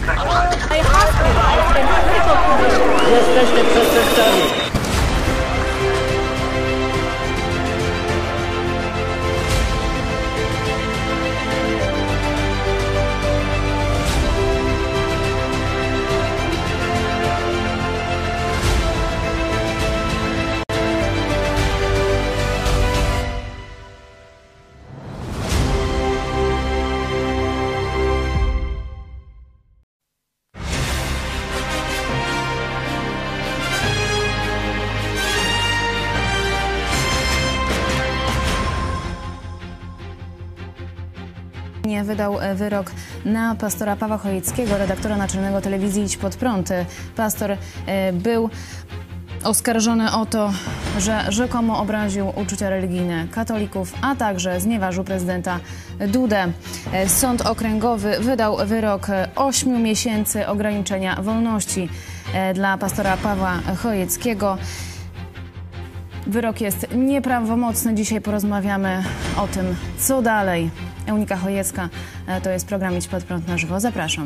Jesteście przestępcami. Wydał wyrok na pastora Pawła Chojeckiego, redaktora naczelnego telewizji Idź Pod Prąd. Pastor był oskarżony o to, że rzekomo obraził uczucia religijne katolików, a także znieważył prezydenta Dudę. Sąd okręgowy wydał wyrok 8 miesięcy ograniczenia wolności dla pastora Pawła Chojeckiego. Wyrok jest nieprawomocny. Dzisiaj porozmawiamy o tym, co dalej. Eunika Chojecka, to jest program Idź Pod Prąd na żywo. Zapraszam.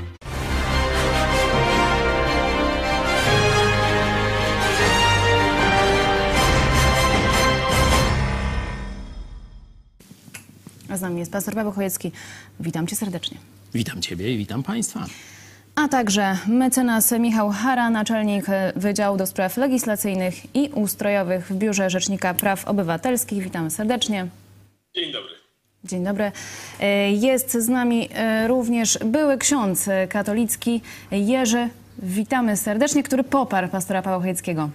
A z nami jest pastor Paweł Chojecki. Witam cię serdecznie. Witam ciebie i witam państwa. A także mecenas Michał Hara, naczelnik Wydziału do Spraw Legislacyjnych i Ustrojowych w Biurze Rzecznika Praw Obywatelskich. Witamy serdecznie. Dzień dobry. Dzień dobry. Jest z nami również były ksiądz katolicki Jerzy, witamy serdecznie, który poparł pastora Pawła Chojeckiego.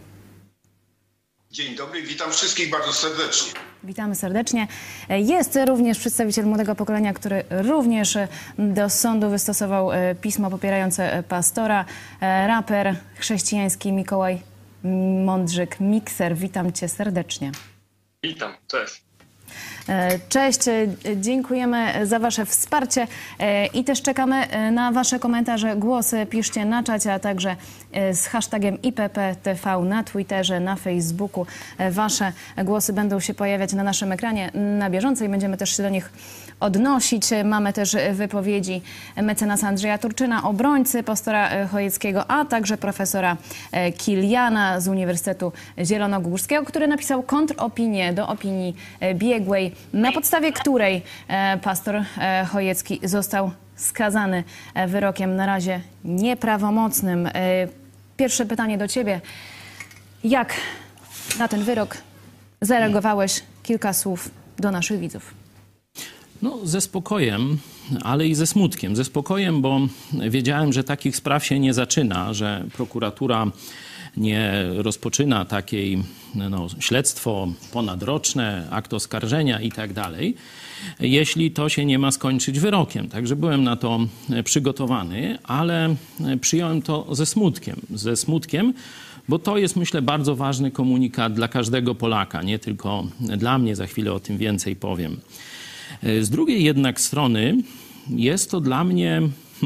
Dzień dobry, witam wszystkich bardzo serdecznie. Witamy serdecznie. Jest również przedstawiciel młodego pokolenia, który również do sądu wystosował pismo popierające pastora, raper chrześcijański Mikołaj Mądrzyk-Mikser. Witam cię serdecznie. Witam, cześć. Cześć, dziękujemy za wasze wsparcie i też czekamy na wasze komentarze, głosy. Piszcie na czacie, a także z hashtagiem IPPTV na Twitterze, na Facebooku. Wasze głosy będą się pojawiać na naszym ekranie na bieżąco i będziemy też się do nich odnosić. Mamy też wypowiedzi mecenasa Andrzeja Turczyna, obrońcy pastora Chojeckiego, a także profesora Kiliana z Uniwersytetu Zielonogórskiego, który napisał kontropinię do opinii biegłej, na podstawie której pastor Chojecki został skazany wyrokiem na razie nieprawomocnym. Pierwsze pytanie do ciebie. Jak na ten wyrok zareagowałeś? Kilka słów do naszych widzów. No, ze spokojem, ale i ze smutkiem. Ze spokojem, bo wiedziałem, że takich spraw się nie zaczyna, że prokuratura nie rozpoczyna takiej śledztwo ponadroczne, akt oskarżenia i tak dalej, jeśli to się nie ma skończyć wyrokiem. Także byłem na to przygotowany, ale przyjąłem to ze smutkiem. Ze smutkiem, bo to jest, myślę, bardzo ważny komunikat dla każdego Polaka, nie tylko dla mnie, za chwilę o tym więcej powiem. Z drugiej jednak strony jest to dla mnie,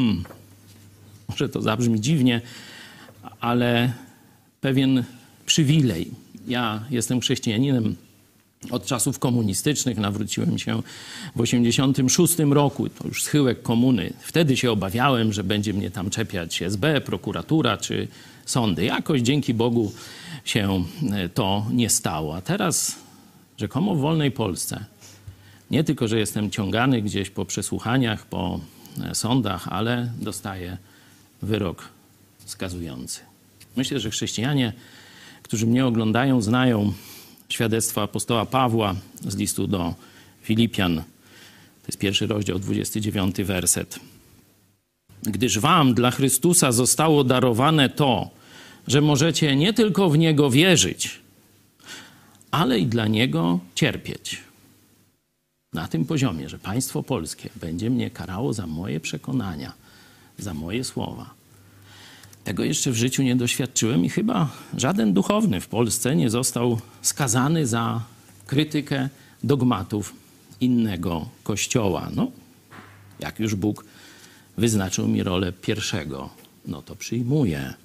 może to zabrzmi dziwnie, ale pewien przywilej. Ja jestem chrześcijaninem od czasów komunistycznych, nawróciłem się w 1986 roku, to już schyłek komuny. Wtedy się obawiałem, że będzie mnie tam czepiać SB, prokuratura czy sądy. Jakoś dzięki Bogu się to nie stało. A teraz rzekomo w wolnej Polsce nie tylko, że jestem ciągany gdzieś po przesłuchaniach, po sądach, ale dostaję wyrok skazujący. Myślę, że chrześcijanie, którzy mnie oglądają, znają świadectwo apostoła Pawła z listu do Filipian. To jest 1 rozdział, 29 werset. Gdyż wam dla Chrystusa zostało darowane to, że możecie nie tylko w Niego wierzyć, ale i dla Niego cierpieć. Na tym poziomie, że państwo polskie będzie mnie karało za moje przekonania, za moje słowa. Tego jeszcze w życiu nie doświadczyłem i chyba żaden duchowny w Polsce nie został skazany za krytykę dogmatów innego kościoła. No, jak już Bóg wyznaczył mi rolę pierwszego, no to przyjmuję.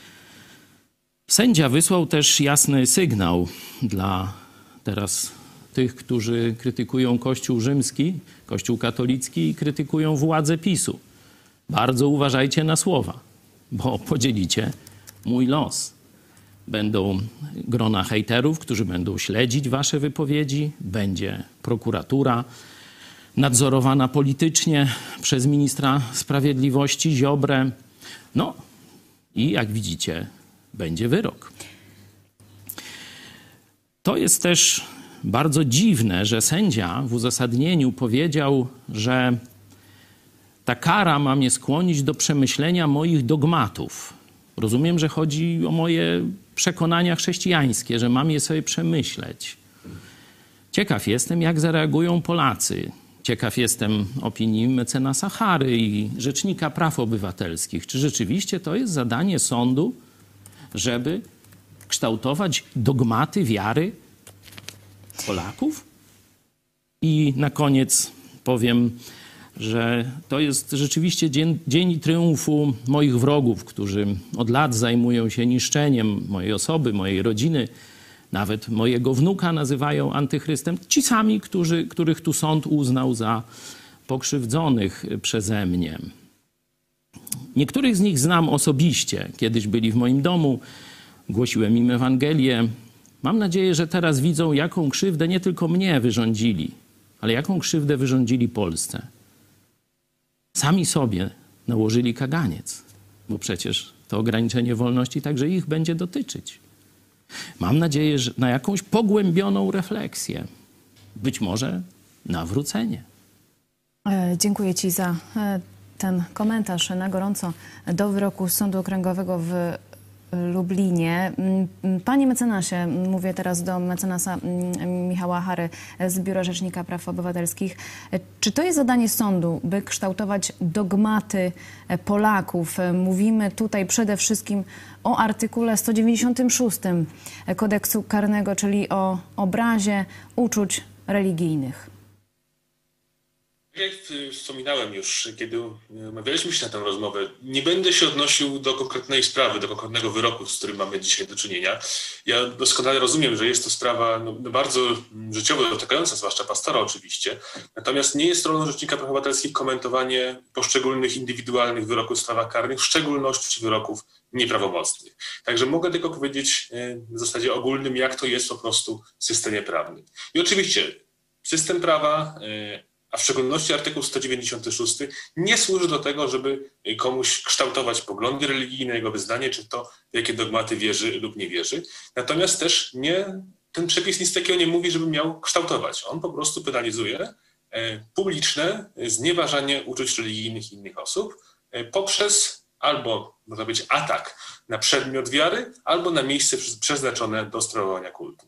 Sędzia wysłał też jasny sygnał dla teraz tych, którzy krytykują Kościół rzymski, Kościół katolicki i krytykują władzę PiS-u. Bardzo uważajcie na słowa, bo podzielicie mój los. Będą grona hejterów, którzy będą śledzić wasze wypowiedzi, będzie prokuratura nadzorowana politycznie przez ministra sprawiedliwości Ziobrę. No i jak widzicie, będzie wyrok. To jest też bardzo dziwne, że sędzia w uzasadnieniu powiedział, że ta kara ma mnie skłonić do przemyślenia moich dogmatów. Rozumiem, że chodzi o moje przekonania chrześcijańskie, że mam je sobie przemyśleć. Ciekaw jestem, jak zareagują Polacy. Ciekaw jestem opinii mecenasa Chary i Rzecznika Praw Obywatelskich. Czy rzeczywiście to jest zadanie sądu, żeby kształtować dogmaty wiary Polaków? I na koniec powiem, że to jest rzeczywiście dzień triumfu moich wrogów, którzy od lat zajmują się niszczeniem mojej osoby, mojej rodziny, nawet mojego wnuka nazywają antychrystem. Ci sami, których tu sąd uznał za pokrzywdzonych przeze mnie. Niektórych z nich znam osobiście. Kiedyś byli w moim domu, głosiłem im Ewangelię. Mam nadzieję, że teraz widzą, jaką krzywdę nie tylko mnie wyrządzili, ale jaką krzywdę wyrządzili Polsce. Sami sobie nałożyli kaganiec, bo przecież to ograniczenie wolności także ich będzie dotyczyć. Mam nadzieję, że na jakąś pogłębioną refleksję, być może nawrócenie. Dziękuję Ci za ten komentarz na gorąco do wyroku Sądu Okręgowego w Lublinie. Panie mecenasie, mówię teraz do mecenasa Michała Chary z Biura Rzecznika Praw Obywatelskich. Czy to jest zadanie sądu, by kształtować dogmaty Polaków? Mówimy tutaj przede wszystkim o artykule 196 Kodeksu Karnego, czyli o obrazie uczuć religijnych. Jak wspominałem już, kiedy umawialiśmy się na tę rozmowę, nie będę się odnosił do konkretnej sprawy, do konkretnego wyroku, z którym mamy dzisiaj do czynienia. Ja doskonale rozumiem, że jest to sprawa bardzo życiowo dotykająca, zwłaszcza pastora oczywiście. Natomiast nie jest rolą Rzecznika Praw Obywatelskich komentowanie poszczególnych indywidualnych wyroków w sprawach karnych, w szczególności wyroków nieprawomocnych. Także mogę tylko powiedzieć w zasadzie ogólnym, jak to jest po prostu w systemie prawnym. I oczywiście system prawa, a w szczególności artykuł 196 nie służy do tego, żeby komuś kształtować poglądy religijne, jego wyznanie, czy to, w jakie dogmaty wierzy lub nie wierzy. Natomiast też ten przepis nic takiego nie mówi, żeby miał kształtować. On po prostu penalizuje publiczne znieważanie uczuć religijnych innych osób poprzez albo, można powiedzieć, atak na przedmiot wiary, albo na miejsce przeznaczone do sprawowania kultu.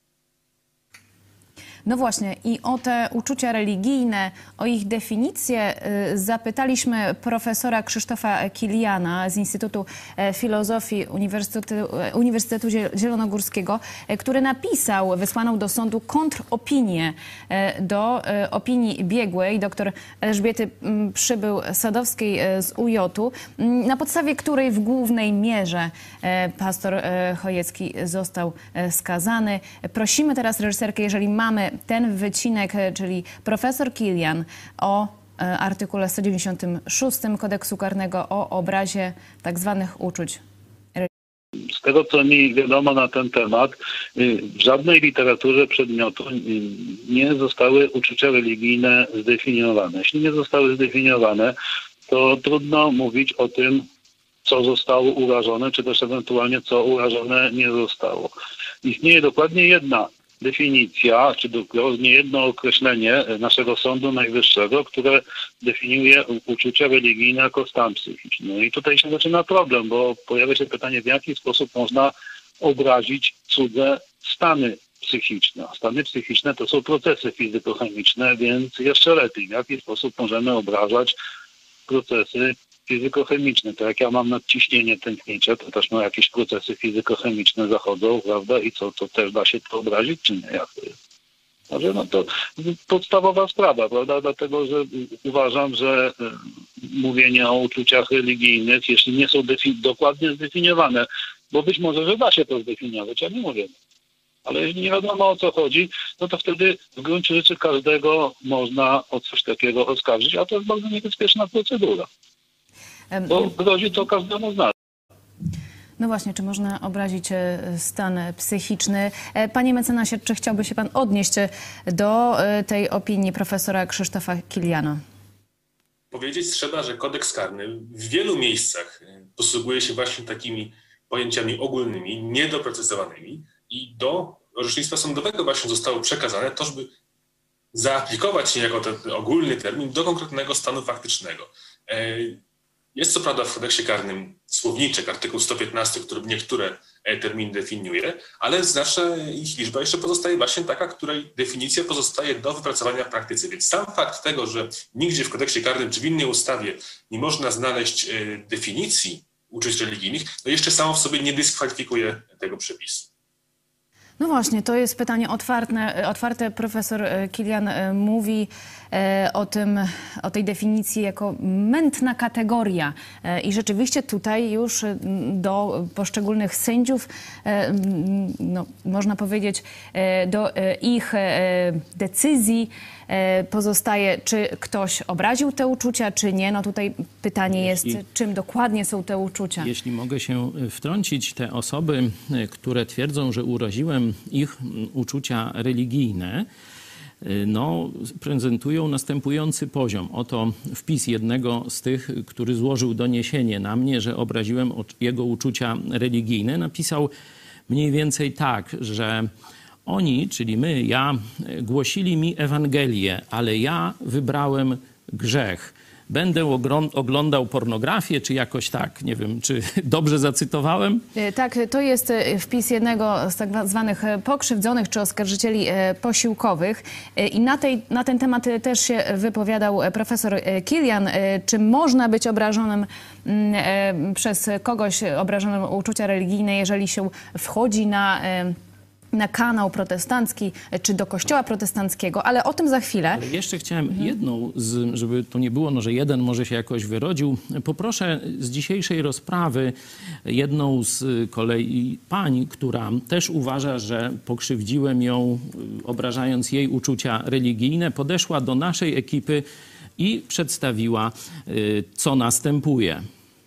No właśnie i o te uczucia religijne, o ich definicję zapytaliśmy profesora Krzysztofa Kiliana z Instytutu Filozofii Uniwersytetu Zielonogórskiego, który napisał, wysłaną do sądu kontropinię do opinii biegłej dr Elżbiety Przybył-Sadowskiej z UJ-u, na podstawie której w głównej mierze pastor Chojecki został skazany. Prosimy teraz reżyserkę, jeżeli mamy ten wycinek, czyli profesor Kilian o artykule 196 Kodeksu Karnego o obrazie tak zwanych uczuć. Z tego, co mi wiadomo na ten temat, w żadnej literaturze przedmiotu nie zostały uczucia religijne zdefiniowane. Jeśli nie zostały zdefiniowane, to trudno mówić o tym, co zostało urażone, czy też ewentualnie co urażone nie zostało. Istnieje dokładnie jedna definicja, czy dokładnie jedno określenie naszego Sądu Najwyższego, które definiuje uczucia religijne jako stan psychiczny. No i tutaj się zaczyna problem, bo pojawia się pytanie, w jaki sposób można obrazić cudze stany psychiczne. Stany psychiczne to są procesy fizykochemiczne, więc jeszcze lepiej, w jaki sposób możemy obrażać procesy fizykochemiczne. To jak ja mam nadciśnienie tętnicze, to też jakieś procesy fizykochemiczne zachodzą, prawda? I co, to też da się to obrazić, czy nie? Jak to jest? Także no to podstawowa sprawa, prawda? Dlatego, że uważam, że mówienie o uczuciach religijnych, jeśli nie są dokładnie zdefiniowane, bo być może, że da się to zdefiniować, ja nie mówię. Ale jeśli nie wiadomo, o co chodzi, no to wtedy w gruncie rzeczy każdego można o coś takiego oskarżyć, a to jest bardzo niebezpieczna procedura. Bo grozi to każdemu z nas. No właśnie, czy można obrazić stan psychiczny? Panie mecenasie, czy chciałby się pan odnieść do tej opinii profesora Krzysztofa Kiliana? Powiedzieć trzeba, że kodeks karny w wielu miejscach posługuje się właśnie takimi pojęciami ogólnymi, niedoprecyzowanymi i do orzecznictwa sądowego właśnie zostało przekazane to, żeby zaaplikować niejako ten ogólny termin do konkretnego stanu faktycznego. Jest co prawda w kodeksie karnym słowniczek, artykuł 115, który niektóre terminy definiuje, ale znaczna ich liczba jeszcze pozostaje właśnie taka, której definicja pozostaje do wypracowania w praktyce. Więc sam fakt tego, że nigdzie w kodeksie karnym czy w innej ustawie nie można znaleźć definicji uczuć religijnych, no jeszcze samo w sobie nie dyskwalifikuje tego przepisu. No właśnie, to jest pytanie otwarte. Profesor Kilian mówi o tej definicji jako mętna kategoria. I rzeczywiście tutaj już do poszczególnych sędziów, no, można powiedzieć, do ich decyzji pozostaje, czy ktoś obraził te uczucia, czy nie. No tutaj pytanie jest, czym dokładnie są te uczucia. Jeśli mogę się wtrącić, te osoby, które twierdzą, że uraziłem ich uczucia religijne, no, prezentują następujący poziom. Oto wpis jednego z tych, który złożył doniesienie na mnie, że obraziłem jego uczucia religijne. Napisał mniej więcej tak, że oni, czyli my, ja, głosili mi Ewangelię, ale ja wybrałem grzech. Będę oglądał pornografię, czy jakoś tak, nie wiem, czy dobrze zacytowałem? Tak, to jest wpis jednego z tak zwanych pokrzywdzonych czy oskarżycieli posiłkowych. I na ten temat też się wypowiadał profesor Kilian. Czy można być obrażonym przez kogoś, obrażonym o uczucia religijne, jeżeli się wchodzi na kanał protestancki, czy do kościoła protestanckiego, ale o tym za chwilę. Ale jeszcze chciałem jedną, żeby to nie było, no, że jeden może się jakoś wyrodził. Poproszę z dzisiejszej rozprawy jedną z kolei pań, która też uważa, że pokrzywdziłem ją, obrażając jej uczucia religijne, podeszła do naszej ekipy i przedstawiła, co następuje.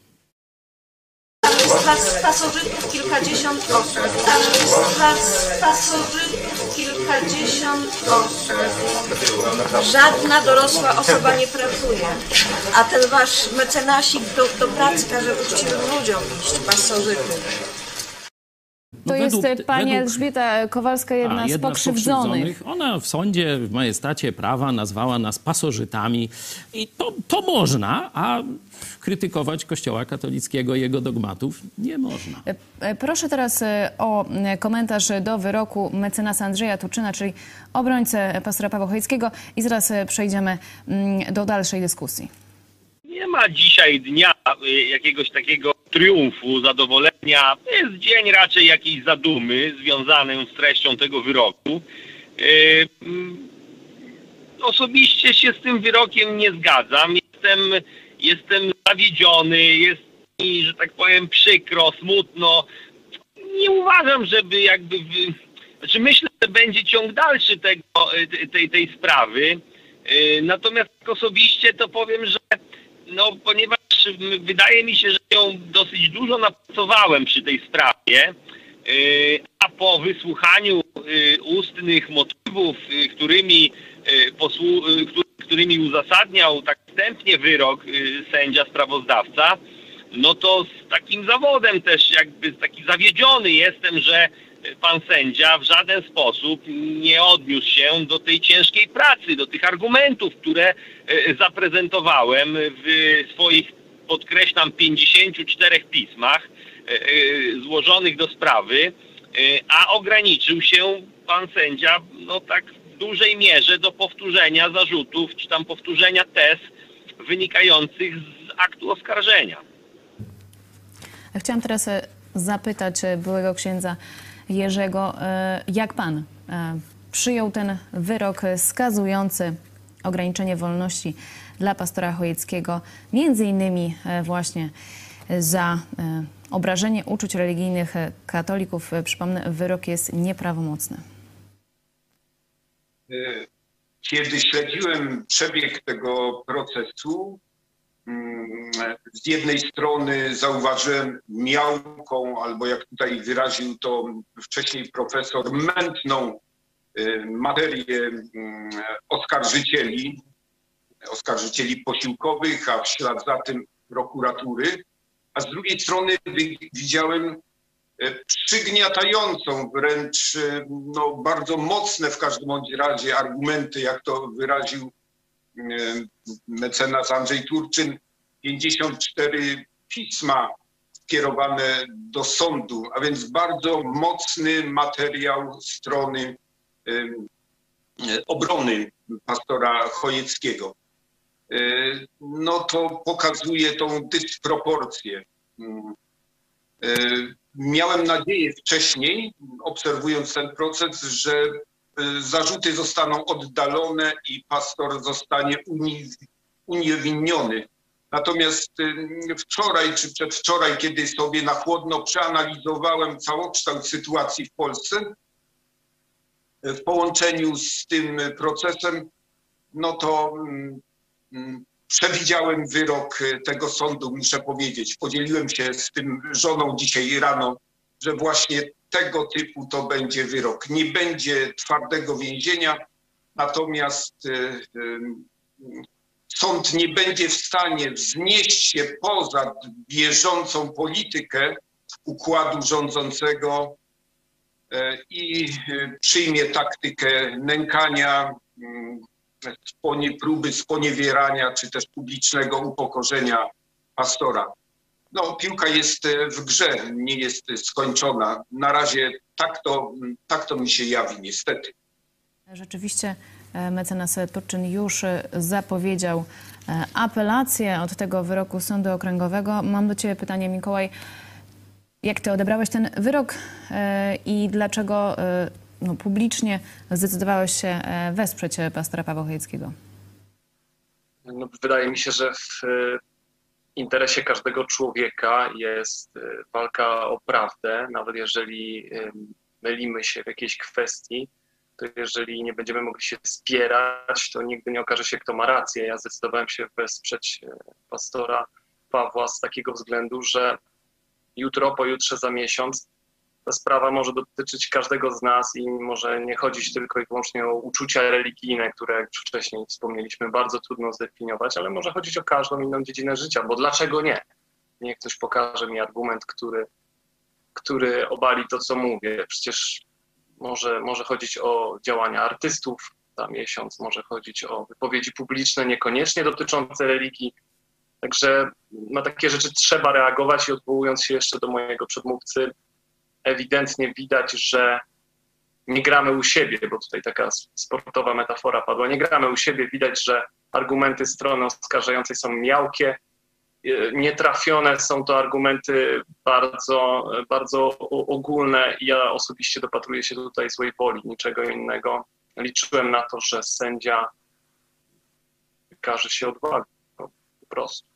Z pasożytów kilkadziesiąt osób. Z pasożytów kilkadziesiąt osób. Żadna dorosła osoba nie pracuje. A ten wasz mecenasik do pracy każe uczciwym ludziom iść, pasożytów. To jest pani Elżbieta Kowalska, jedna z pokrzywdzonych. Ona w sądzie, w majestacie prawa nazwała nas pasożytami i to można, a krytykować Kościoła katolickiego i jego dogmatów nie można. Proszę teraz o komentarz do wyroku mecenasa Andrzeja Turczyna, czyli obrońcę pastora Pawła Chojeckiego, i zaraz przejdziemy do dalszej dyskusji. Nie ma dzisiaj dnia jakiegoś takiego triumfu, zadowolenia. To jest dzień raczej jakiejś zadumy związanej z treścią tego wyroku. Osobiście się z tym wyrokiem nie zgadzam. Jestem zawiedziony, jest mi, że tak powiem, przykro, smutno. Nie uważam, żeby Znaczy myślę, że będzie ciąg dalszy tej sprawy. Natomiast osobiście to powiem, że ponieważ wydaje mi się, że ją dosyć dużo napracowałem przy tej sprawie, a po wysłuchaniu ustnych motywów, którymi uzasadniał tak wstępnie wyrok sędzia sprawozdawca, no to z takim zawodem też taki zawiedziony jestem, że pan sędzia w żaden sposób nie odniósł się do tej ciężkiej pracy, do tych argumentów, które zaprezentowałem w swoich, podkreślam, 54 pismach złożonych do sprawy, a ograniczył się pan sędzia tak w dużej mierze do powtórzenia zarzutów, czy tam powtórzenia tez wynikających z aktu oskarżenia. Chciałam teraz zapytać byłego księdza Jerzego, jak pan przyjął ten wyrok skazujący ograniczenie wolności dla pastora Chojeckiego, między innymi właśnie za obrażenie uczuć religijnych katolików. Przypomnę, wyrok jest nieprawomocny. Kiedy śledziłem przebieg tego procesu, z jednej strony zauważyłem miałką, albo jak tutaj wyraził to wcześniej profesor, mętną materię oskarżycieli posiłkowych, a w ślad za tym prokuratury, a z drugiej strony widziałem przygniatającą, wręcz bardzo mocne w każdym bądź razie argumenty, jak to wyraził mecenas Andrzej Turczyn, 54 pisma skierowane do sądu, a więc bardzo mocny materiał strony obrony pastora Chojeckiego. No to pokazuje tą dysproporcję. Miałem nadzieję wcześniej, obserwując ten proces, że zarzuty zostaną oddalone i pastor zostanie uniewinniony. Natomiast wczoraj czy przedwczoraj, kiedy sobie na chłodno przeanalizowałem całokształt sytuacji w Polsce, w połączeniu z tym procesem, no to przewidziałem wyrok tego sądu, muszę powiedzieć. Podzieliłem się z tym żoną dzisiaj rano, że właśnie tego typu to będzie wyrok. Nie będzie twardego więzienia, natomiast sąd nie będzie w stanie wznieść się poza bieżącą politykę układu rządzącego i przyjmie taktykę nękania, próby sponiewierania czy też publicznego upokorzenia pastora. No, piłka jest w grze, nie jest skończona. Na razie tak to mi się jawi, niestety. Rzeczywiście mecenas Turczyn już zapowiedział apelację od tego wyroku Sądu Okręgowego. Mam do ciebie pytanie, Mikołaj. Jak ty odebrałeś ten wyrok i dlaczego publicznie zdecydowałeś się wesprzeć pastora Pawła Chojeckiego? No, wydaje mi się, że w interesie każdego człowieka jest walka o prawdę, nawet jeżeli mylimy się w jakiejś kwestii, to jeżeli nie będziemy mogli się spierać, to nigdy nie okaże się, kto ma rację. Ja zdecydowałem się wesprzeć pastora Pawła z takiego względu, że jutro, pojutrze, za miesiąc ta sprawa może dotyczyć każdego z nas i może nie chodzić tylko i wyłącznie o uczucia religijne, które, jak wcześniej wspomnieliśmy, bardzo trudno zdefiniować, ale może chodzić o każdą inną dziedzinę życia, bo dlaczego nie? Niech ktoś pokaże mi argument, który obali to, co mówię. Przecież może chodzić o działania artystów za miesiąc, może chodzić o wypowiedzi publiczne, niekoniecznie dotyczące religii. Także na takie rzeczy trzeba reagować i odwołując się jeszcze do mojego przedmówcy, ewidentnie widać, że nie gramy u siebie, bo tutaj taka sportowa metafora padła, nie gramy u siebie, widać, że argumenty strony oskarżającej są miałkie, nietrafione, są to argumenty bardzo, bardzo ogólne i ja osobiście dopatruję się tutaj złej woli, niczego innego. Liczyłem na to, że sędzia wykaże się odwagą, po prostu.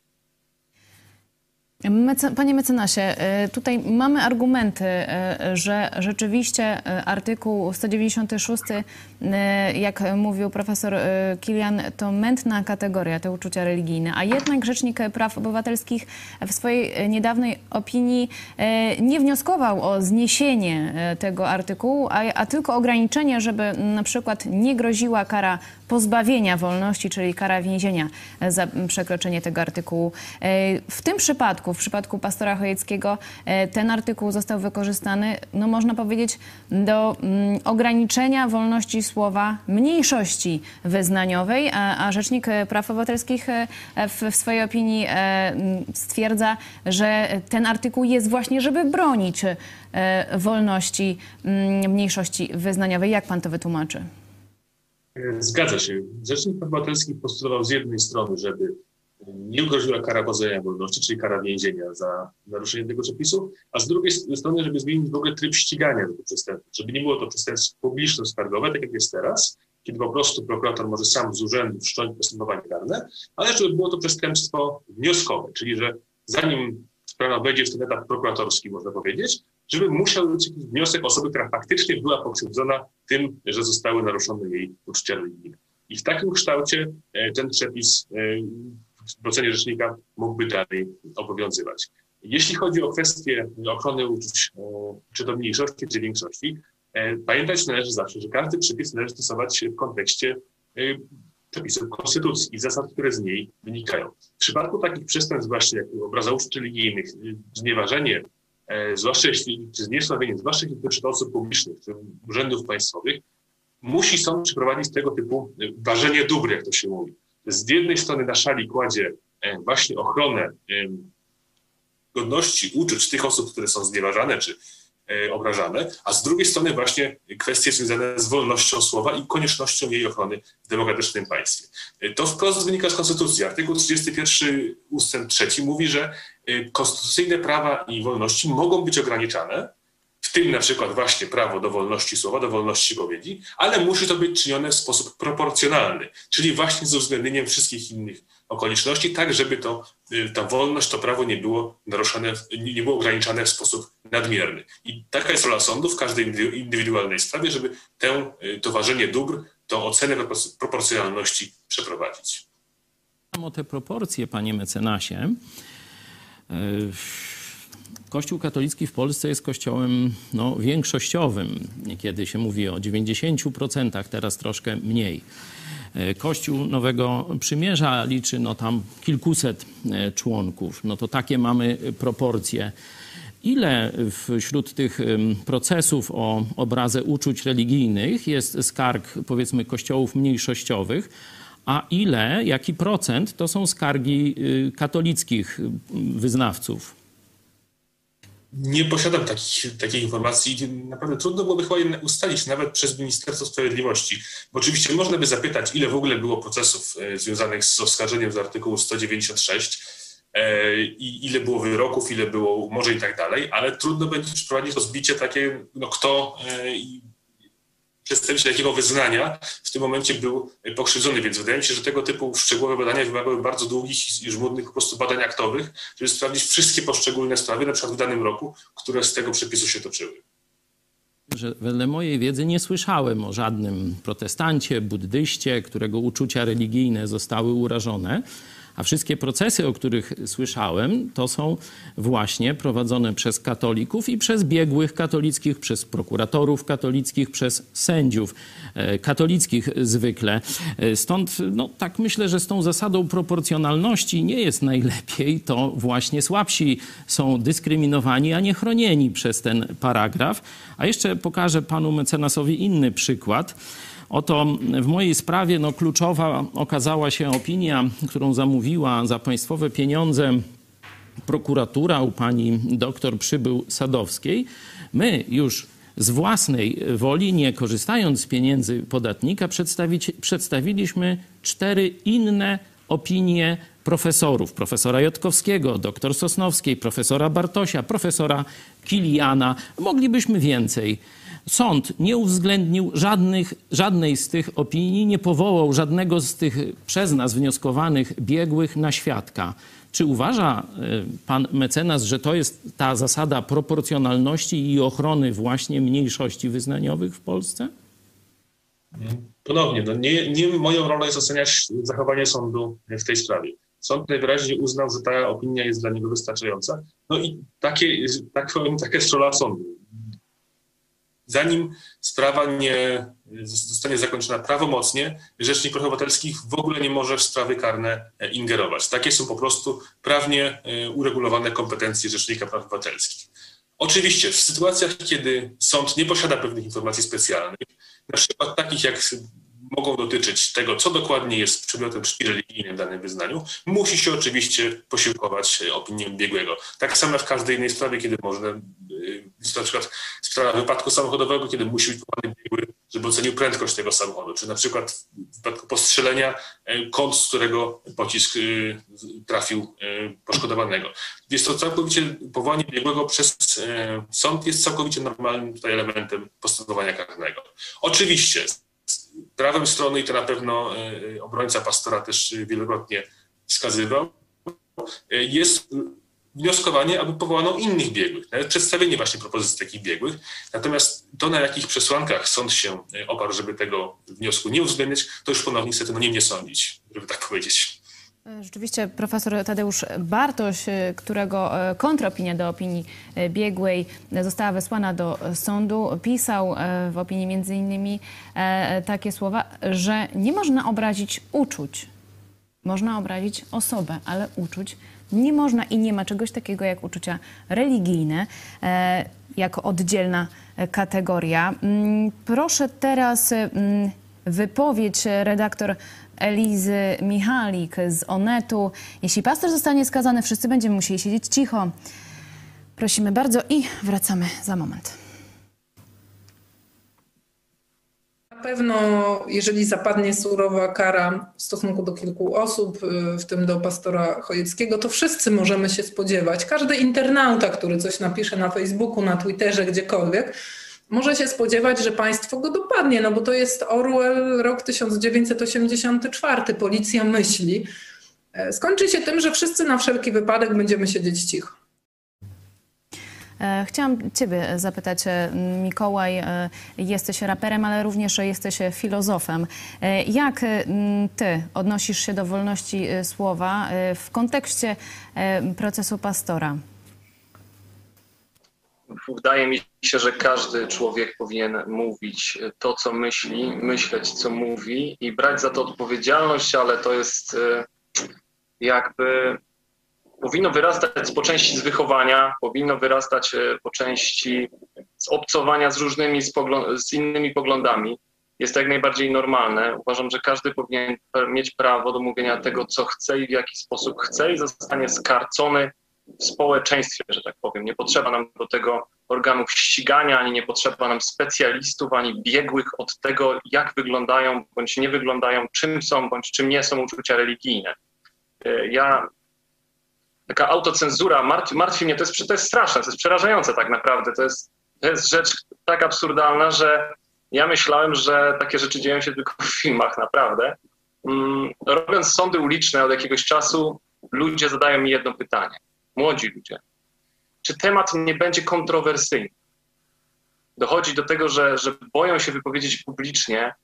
Panie mecenasie, tutaj mamy argumenty, że rzeczywiście artykuł 196, jak mówił profesor Kilian, to mętna kategoria, te uczucia religijne, a jednak Rzecznik Praw Obywatelskich w swojej niedawnej opinii nie wnioskował o zniesienie tego artykułu, a tylko ograniczenie, żeby na przykład nie groziła kara pozbawienia wolności, czyli kara więzienia za przekroczenie tego artykułu. W tym przypadku, w przypadku pastora Chojeckiego, ten artykuł został wykorzystany, no można powiedzieć, do ograniczenia wolności słowa mniejszości wyznaniowej, a Rzecznik Praw Obywatelskich w swojej opinii stwierdza, że ten artykuł jest właśnie, żeby bronić wolności mniejszości wyznaniowej. Jak pan to wytłumaczy? Zgadza się. Rzecznik Praw Obywatelskich postulował z jednej strony, żeby nie groziła kara pozbawienia wolności, czyli kara więzienia za naruszenie tego przepisu, a z drugiej strony, żeby zmienić w ogóle tryb ścigania tego przestępstwa, żeby nie było to przestępstwo publiczno-skargowe, tak jak jest teraz, kiedy po prostu prokurator może sam z urzędu wszcząć postępowanie karne, ale żeby było to przestępstwo wnioskowe, czyli że zanim sprawa wejdzie w ten etap prokuratorski, można powiedzieć, żeby musiał być jakiś wniosek osoby, która faktycznie była pokrzywdzona tym, że zostały naruszone jej uczucia religijne. I w takim kształcie ten przepis w ocenie rzecznika mógłby dalej obowiązywać. Jeśli chodzi o kwestię ochrony uczuć, czy to mniejszości, czy większości, pamiętać należy zawsze, że każdy przepis należy stosować w kontekście przepisów Konstytucji i zasad, które z niej wynikają. W przypadku takich przestępstw właśnie jak obraza uczuć religijnych, znieważenie, zwłaszcza jeśli, czy zniesławienie, zwłaszcza jeśli dotyczy osób publicznych, czy urzędów państwowych, musi sąd przeprowadzić tego typu ważenie dóbr, jak to się mówi. Z jednej strony na szali kładzie właśnie ochronę godności uczuć tych osób, które są znieważane czy obrażane, a z drugiej strony właśnie kwestie związane z wolnością słowa i koniecznością jej ochrony w demokratycznym państwie. To wprost wynika z Konstytucji. Artykuł 31 ustęp 3 mówi, że konstytucyjne prawa i wolności mogą być ograniczane, w tym na przykład właśnie prawo do wolności słowa, do wolności wypowiedzi, ale musi to być czynione w sposób proporcjonalny, czyli właśnie z uwzględnieniem wszystkich innych okoliczności, tak żeby ta wolność, to prawo nie było naruszane, nie było ograniczane w sposób nadmierny. I taka jest rola sądu w każdej indywidualnej sprawie, żeby to ważenie dóbr, tą ocenę proporcjonalności przeprowadzić. O te proporcje, panie mecenasie. Kościół katolicki w Polsce jest kościołem większościowym. Niekiedy się mówi o 90%, teraz troszkę mniej. Kościół Nowego Przymierza liczy tam kilkuset członków. To takie mamy proporcje. Ile wśród tych procesów o obrazę uczuć religijnych jest skarg, powiedzmy, kościołów mniejszościowych, a jaki procent to są skargi katolickich wyznawców? Nie posiadam takich informacji. Naprawdę trudno byłoby chyba ustalić nawet przez Ministerstwo Sprawiedliwości. Bo oczywiście można by zapytać, ile w ogóle było procesów związanych z oskarżeniem z artykułu 196 i ile było wyroków, ile było umorzeń i tak dalej, ale trudno będzie przeprowadzić rozbicie takie, kto przedstawiciel jakiego wyznania w tym momencie był pokrzywdzony, więc wydaje mi się, że tego typu szczegółowe badania wymagały bardzo długich i żmudnych po prostu badań aktowych, żeby sprawdzić wszystkie poszczególne sprawy, na przykład w danym roku, które z tego przepisu się toczyły. Że wedle mojej wiedzy nie słyszałem o żadnym protestancie, buddyście, którego uczucia religijne zostały urażone. A wszystkie procesy, o których słyszałem, to są właśnie prowadzone przez katolików i przez biegłych katolickich, przez prokuratorów katolickich, przez sędziów katolickich zwykle. Stąd tak myślę, że z tą zasadą proporcjonalności nie jest najlepiej. To właśnie słabsi są dyskryminowani, a nie chronieni przez ten paragraf. A jeszcze pokażę panu mecenasowi inny przykład. Oto w mojej sprawie kluczowa okazała się opinia, którą zamówiła za państwowe pieniądze prokuratura u pani doktor Przybył-Sadowskiej. My już z własnej woli, nie korzystając z pieniędzy podatnika, przedstawiliśmy 4 inne opinie profesorów. Profesora Jotkowskiego, doktor Sosnowskiej, profesora Bartosia, profesora Kiliana. Moglibyśmy więcej. Sąd nie uwzględnił żadnej z tych opinii, nie powołał żadnego z tych przez nas wnioskowanych biegłych na świadka. Czy uważa pan mecenas, że to jest ta zasada proporcjonalności i ochrony właśnie mniejszości wyznaniowych w Polsce? Ponownie, nie moją rolą jest oceniać zachowanie sądu w tej sprawie. Sąd najwyraźniej uznał, że ta opinia jest dla niego wystarczająca. I taka jest rola sądu. Zanim sprawa nie zostanie zakończona prawomocnie, Rzecznik Praw Obywatelskich w ogóle nie może w sprawy karne ingerować. Takie są po prostu prawnie uregulowane kompetencje Rzecznika Praw Obywatelskich. Oczywiście w sytuacjach, kiedy sąd nie posiada pewnych informacji specjalnych, na przykład takich jak mogą dotyczyć tego, co dokładnie jest przedmiotem czci religijnej w danym wyznaniu, musi się oczywiście posiłkować opinią biegłego. Tak samo w każdej innej sprawie, kiedy można, na przykład sprawa wypadku samochodowego, kiedy musi być powołany biegły, żeby ocenił prędkość tego samochodu, czy na przykład w wypadku postrzelenia kąt, z którego pocisk trafił poszkodowanego. Jest to całkowicie, powołanie biegłego przez sąd jest całkowicie normalnym tutaj elementem postępowania karnego. Oczywiście prawem strony, i to na pewno obrońca pastora też wielokrotnie wskazywał, jest wnioskowanie, aby powołano innych biegłych, nawet przedstawienie właśnie propozycji takich biegłych. Natomiast to, na jakich przesłankach sąd się oparł, żeby tego wniosku nie uwzględnić, to już ponownie niestety nie mnie sądzić, żeby tak powiedzieć. Rzeczywiście profesor Tadeusz Bartoś, którego kontraopinia do opinii biegłej została wysłana do sądu, pisał w opinii między innymi takie słowa, że nie można obrazić uczuć. Można obrazić osobę, ale uczuć nie można i nie ma czegoś takiego jak uczucia religijne jako oddzielna kategoria. Proszę teraz wypowiedź redaktor Elizy Michalik z Onetu. Jeśli pastor zostanie skazany, wszyscy będziemy musieli siedzieć cicho. Prosimy bardzo i wracamy za moment. Na pewno, jeżeli zapadnie surowa kara w stosunku do kilku osób, w tym do pastora Chojeckiego, to wszyscy możemy się spodziewać. Każdy internauta, który coś napisze na Facebooku, na Twitterze, gdziekolwiek, może się spodziewać, że państwo go dopadnie, no bo to jest Orwell, rok 1984, policja myśli. Skończy się tym, że wszyscy na wszelki wypadek będziemy siedzieć cicho. Chciałam ciebie zapytać, Mikołaj, jesteś raperem, ale również jesteś filozofem. Jak ty odnosisz się do wolności słowa w kontekście procesu pastora? Wydaje mi się, że każdy człowiek powinien mówić to, co myśli, myśleć, co mówi i brać za to odpowiedzialność, ale to jest jakby... Powinno wyrastać po części z wychowania, powinno wyrastać po części z obcowania z różnymi, z innymi poglądami. Jest to jak najbardziej normalne. Uważam, że każdy powinien mieć prawo do mówienia tego, co chce i w jaki sposób chce i zostanie skarcony w społeczeństwie, że tak powiem. Nie potrzeba nam do tego organów ścigania, ani nie potrzeba nam specjalistów, ani biegłych od tego, jak wyglądają bądź nie wyglądają, czym są bądź czym nie są uczucia religijne. Taka autocenzura martwi mnie, to jest straszne, to jest przerażające tak naprawdę. To jest rzecz tak absurdalna, że ja myślałem, że takie rzeczy dzieją się tylko w filmach, naprawdę. Robiąc sądy uliczne od jakiegoś czasu, ludzie zadają mi jedno pytanie. Młodzi ludzie. Czy temat nie będzie kontrowersyjny? Dochodzi do tego, że boją się wypowiedzieć publicznie,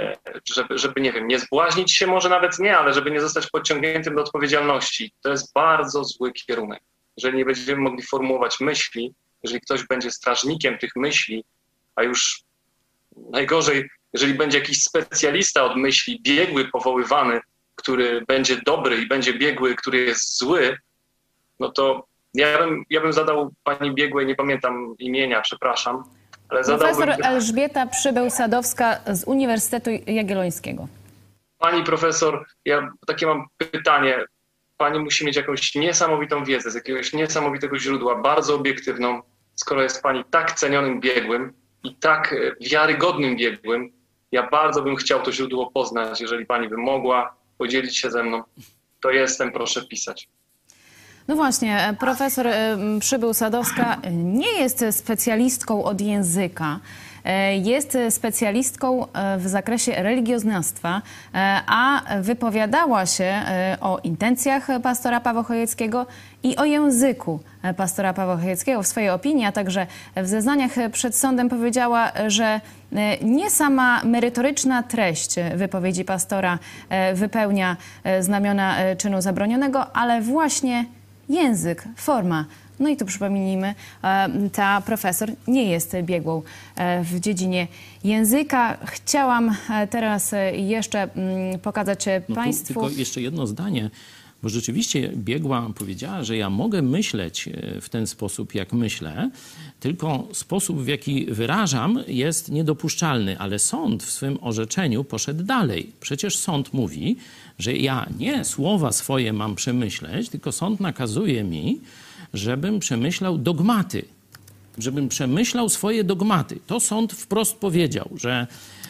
żeby, nie wiem, nie zbłaźnić się, może nawet nie, ale żeby nie zostać podciągniętym do odpowiedzialności. To jest bardzo zły kierunek. Jeżeli nie będziemy mogli formułować myśli, jeżeli ktoś będzie strażnikiem tych myśli, a już najgorzej, jeżeli będzie jakiś specjalista od myśli, biegły powoływany, który będzie dobry i będzie biegły, który jest zły, no to ja bym zadał pani biegłej, nie pamiętam imienia, przepraszam, ale Profesor Elżbieta Przybył-Sadowska z Uniwersytetu Jagiellońskiego. Pani profesor, ja takie mam pytanie. Pani musi mieć jakąś niesamowitą wiedzę z jakiegoś niesamowitego źródła, bardzo obiektywną, skoro jest pani tak cenionym biegłym i tak wiarygodnym biegłym. Ja bardzo bym chciał to źródło poznać. Jeżeli pani by mogła podzielić się ze mną, to jestem, proszę pisać. No właśnie, profesor Przybył-Sadowska nie jest specjalistką od języka, jest specjalistką w zakresie religioznawstwa, a wypowiadała się o intencjach pastora Pawła Chojeckiego i o języku pastora Pawła Chojeckiego w swojej opinii, a także w zeznaniach przed sądem powiedziała, że nie sama merytoryczna treść wypowiedzi pastora wypełnia znamiona czynu zabronionego, ale właśnie język, forma. No i tu przypomnijmy, ta profesor nie jest biegłą w dziedzinie języka. Chciałam teraz jeszcze pokazać państwu... Tylko jeszcze jedno zdanie, bo rzeczywiście biegła powiedziała, że ja mogę myśleć w ten sposób, jak myślę, tylko sposób, w jaki wyrażam, jest niedopuszczalny. Ale sąd w swym orzeczeniu poszedł dalej. Przecież sąd mówi, że ja nie słowa swoje mam przemyśleć, tylko sąd nakazuje mi, żebym przemyślał dogmaty, żebym przemyślał swoje dogmaty. To sąd wprost powiedział, że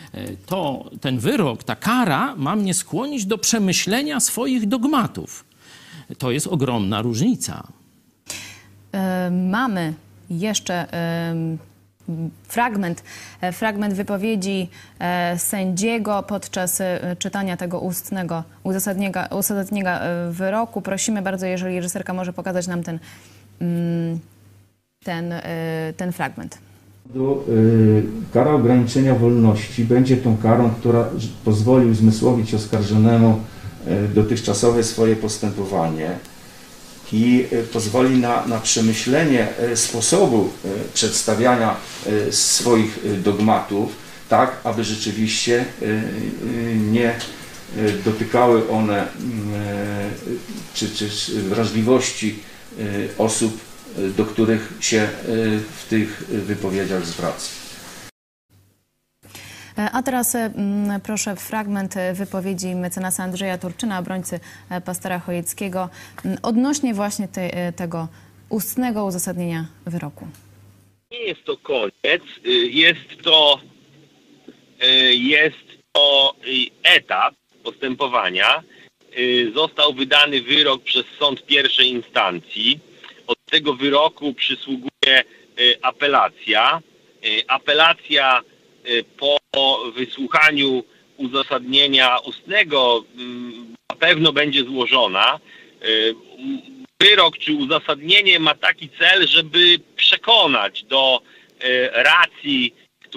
ten wyrok, ta kara ma mnie skłonić do przemyślenia swoich dogmatów. To jest ogromna różnica. Mamy jeszcze fragment wypowiedzi sędziego podczas czytania tego ustnego uzasadnienia wyroku. Prosimy bardzo, jeżeli reżyserka może pokazać nam ten fragment. Kara ograniczenia wolności będzie tą karą, która pozwoli uzmysłowić oskarżonemu dotychczasowe swoje postępowanie i pozwoli na przemyślenie sposobu przedstawiania swoich dogmatów, tak aby rzeczywiście nie dotykały one czy wrażliwości osób, do których się w tych wypowiedziach zwraca. A teraz proszę fragment wypowiedzi mecenasa Andrzeja Turczyna, obrońcy pastora Chojeckiego, odnośnie właśnie tego ustnego uzasadnienia wyroku. Nie jest to koniec, jest to etap postępowania. Został wydany wyrok przez sąd pierwszej instancji. Od tego wyroku przysługuje apelacja. Apelacja po wysłuchaniu uzasadnienia ustnego na pewno będzie złożona. Wyrok czy uzasadnienie ma taki cel, żeby przekonać do racji,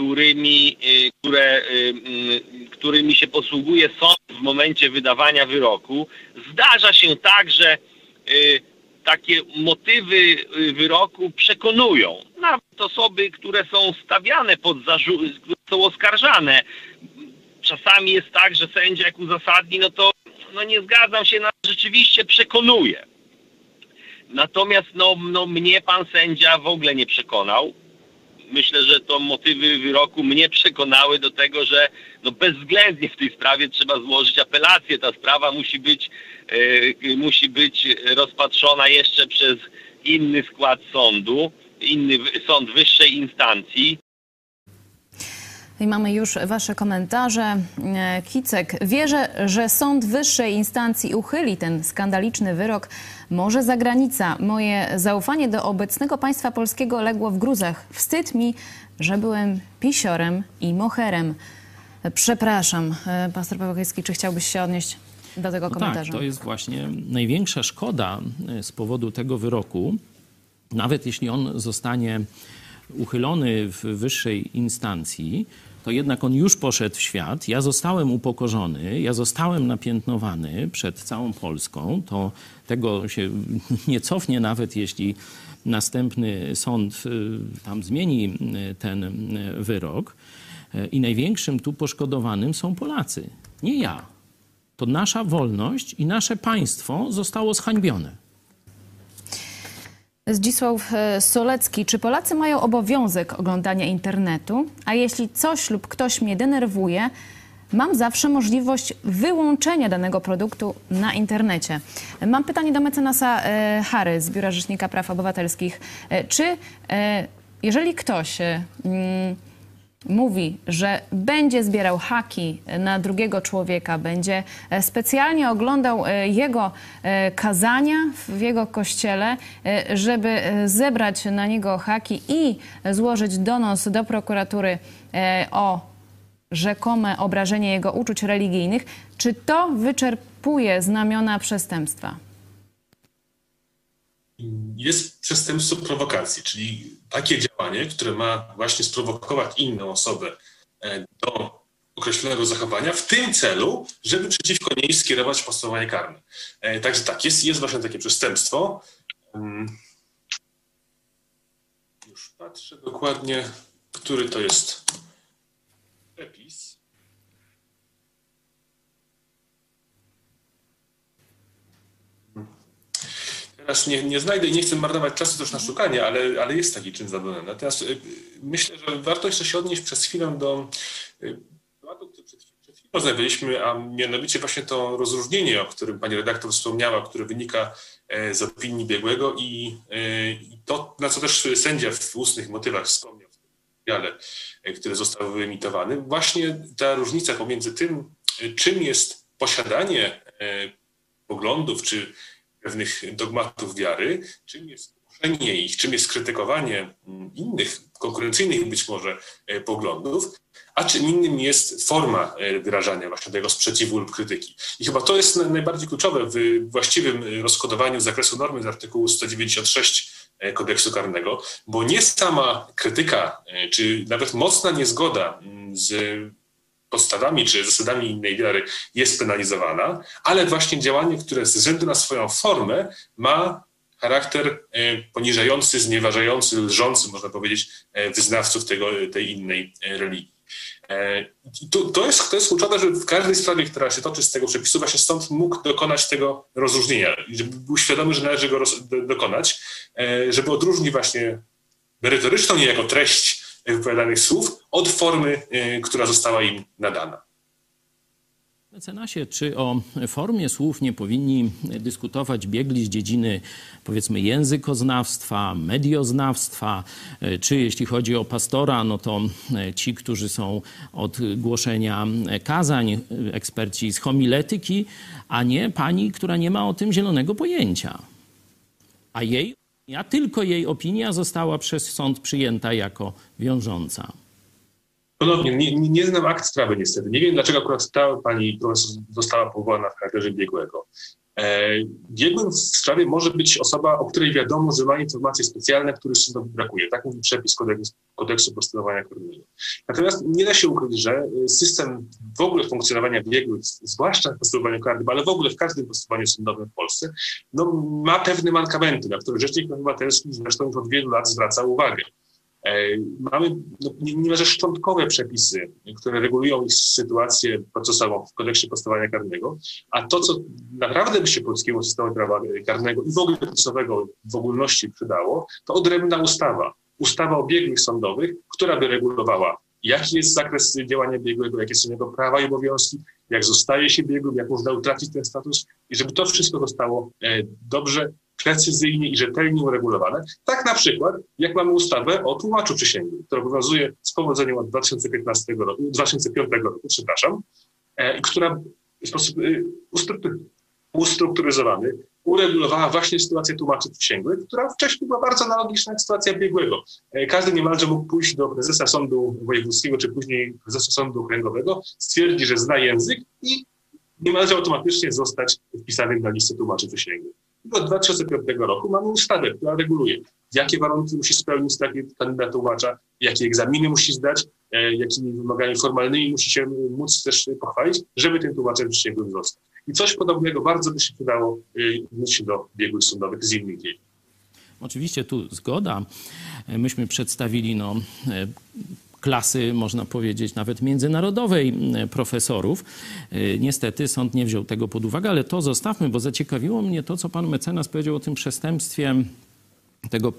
którymi się posługuje sąd w momencie wydawania wyroku. Zdarza się tak, że takie motywy wyroku przekonują nawet osoby, które są stawiane pod zarzut, które są oskarżane. Czasami jest tak, że sędzia jak uzasadni, no nie zgadzam się, rzeczywiście przekonuje. Natomiast mnie pan sędzia w ogóle nie przekonał. Myślę, że to motywy wyroku mnie przekonały do tego, że bezwzględnie w tej sprawie trzeba złożyć apelację. Ta sprawa musi być rozpatrzona jeszcze przez inny skład sądu, inny sąd wyższej instancji. I mamy już wasze komentarze. Kicek. Wierzę, że sąd wyższej instancji uchyli ten skandaliczny wyrok. Może zagranica. Moje zaufanie do obecnego państwa polskiego legło w gruzach. Wstyd mi, że byłem pisiorem i moherem. Przepraszam. Pastor Paweł Chojecki, czy chciałbyś się odnieść do tego komentarza? Tak, to jest właśnie największa szkoda z powodu tego wyroku. Nawet jeśli on zostanie uchylony w wyższej instancji, to jednak on już poszedł w świat. Ja zostałem upokorzony, ja zostałem napiętnowany przed całą Polską. To tego się nie cofnie, nawet jeśli następny sąd tam zmieni ten wyrok. I największym tu poszkodowanym są Polacy, nie ja. To nasza wolność i nasze państwo zostało zhańbione. Zdzisław Solecki. Czy Polacy mają obowiązek oglądania internetu? A jeśli coś lub ktoś mnie denerwuje, mam zawsze możliwość wyłączenia danego produktu na internecie. Mam pytanie do mecenasa Hary z Biura Rzecznika Praw Obywatelskich. Czy jeżeli ktoś mówi, że będzie zbierał haki na drugiego człowieka, będzie specjalnie oglądał jego kazania w jego kościele, żeby zebrać na niego haki i złożyć donos do prokuratury o rzekome obrażenie jego uczuć religijnych, czy to wyczerpuje znamiona przestępstwa? Jest przestępstwo prowokacji, czyli takie działanie, które ma właśnie sprowokować inną osobę do określonego zachowania w tym celu, żeby przeciwko niej skierować postępowanie karne. Także tak, jest właśnie takie przestępstwo. Już patrzę dokładnie, który to jest przepis. Teraz nie znajdę i nie chcę marnować czasu też na szukanie, ale jest taki czyn zabroniony. Natomiast myślę, że warto jeszcze się odnieść przez chwilę do tematu, który przed chwilą rozmawialiśmy, a mianowicie właśnie to rozróżnienie, o którym pani redaktor wspomniała, które wynika z opinii biegłego i to, na co też sędzia w ustnych motywach wspomniał w tym materiale, który został wyemitowany. Właśnie ta różnica pomiędzy tym, czym jest posiadanie poglądów czy pewnych dogmatów wiary, czym jest głoszenie ich, czym jest krytykowanie innych, konkurencyjnych być może poglądów, a czym innym jest forma wyrażania właśnie tego sprzeciwu lub krytyki. I chyba to jest najbardziej kluczowe w właściwym rozkodowaniu zakresu normy z artykułu 196 Kodeksu Karnego, bo nie sama krytyka, czy nawet mocna niezgoda z podstawami czy zasadami innej wiary jest penalizowana, ale właśnie działanie, które ze względu na swoją formę ma charakter poniżający, znieważający, lżący, można powiedzieć, wyznawców tej innej religii. To jest kluczowe, żeby w każdej sprawie, która się toczy z tego przepisu, właśnie sąd mógł dokonać tego rozróżnienia, żeby był świadomy, że należy go dokonać, żeby odróżnić właśnie merytoryczną niejako treść wypowiadanych słów od formy, która została im nadana. Mecenasie, czy o formie słów nie powinni dyskutować biegli z dziedziny, powiedzmy, językoznawstwa, medioznawstwa, czy jeśli chodzi o pastora, no to ci, którzy są od głoszenia kazań, eksperci z homiletyki, a nie pani, która nie ma o tym zielonego pojęcia. Tylko jej opinia została przez sąd przyjęta jako wiążąca. Ponownie, nie znam akt sprawy niestety. Nie wiem, dlaczego akurat ta pani profesor została powołana w charakterze biegłego. Biegłym w sprawie może być osoba, o której wiadomo, że ma informacje specjalne, których sądowi brakuje. Tak mówi przepis kodeksu postępowania karnego. Natomiast nie da się ukryć, że system w ogóle funkcjonowania biegłych, zwłaszcza w postępowaniu karnym, ale w ogóle w każdym postępowaniu sądowym w Polsce, ma pewne mankamenty, na które Rzecznik Obywatelski zresztą już od wielu lat zwraca uwagę. Mamy niemalże szczątkowe przepisy, które regulują ich sytuację procesową w kodeksie postępowania karnego, a to, co naprawdę by się polskiemu systemowi prawa karnego i w ogóle procesowego w ogólności przydało, to odrębna ustawa. Ustawa o biegłych sądowych, która by regulowała, jaki jest zakres działania biegłego, jakie są jego prawa i obowiązki, jak zostaje się biegłym, jak można utracić ten status i żeby to wszystko zostało dobrze, precyzyjnie i rzetelnie uregulowane. Tak na przykład, jak mamy ustawę o tłumaczu przysięgłym, która obowiązuje z powodzeniem od 2005 roku, która w sposób ustrukturyzowany uregulowała właśnie sytuację tłumaczy przysięgłych, która wcześniej była bardzo analogiczna jak sytuacja biegłego. Każdy niemalże mógł pójść do prezesa sądu wojewódzkiego, czy później prezesa sądu okręgowego, stwierdzić, że zna język i niemalże automatycznie zostać wpisanym na listę tłumaczy przysięgłych. Od 2005 roku mamy ustawę, która reguluje, jakie warunki musi spełnić taki kandydat tłumacza, jakie egzaminy musi zdać, jakimi wymogami formalnymi musi się móc też pochwalić, żeby tym tłumaczem przysięgłym zostać. I coś podobnego bardzo by się przydało odnieść do biegłych sądowych z innych dziedzin. Oczywiście tu zgoda. Myśmy przedstawili klasy, można powiedzieć, nawet międzynarodowej profesorów. Niestety sąd nie wziął tego pod uwagę, ale to zostawmy, bo zaciekawiło mnie to, co pan mecenas powiedział o tym przestępstwie tego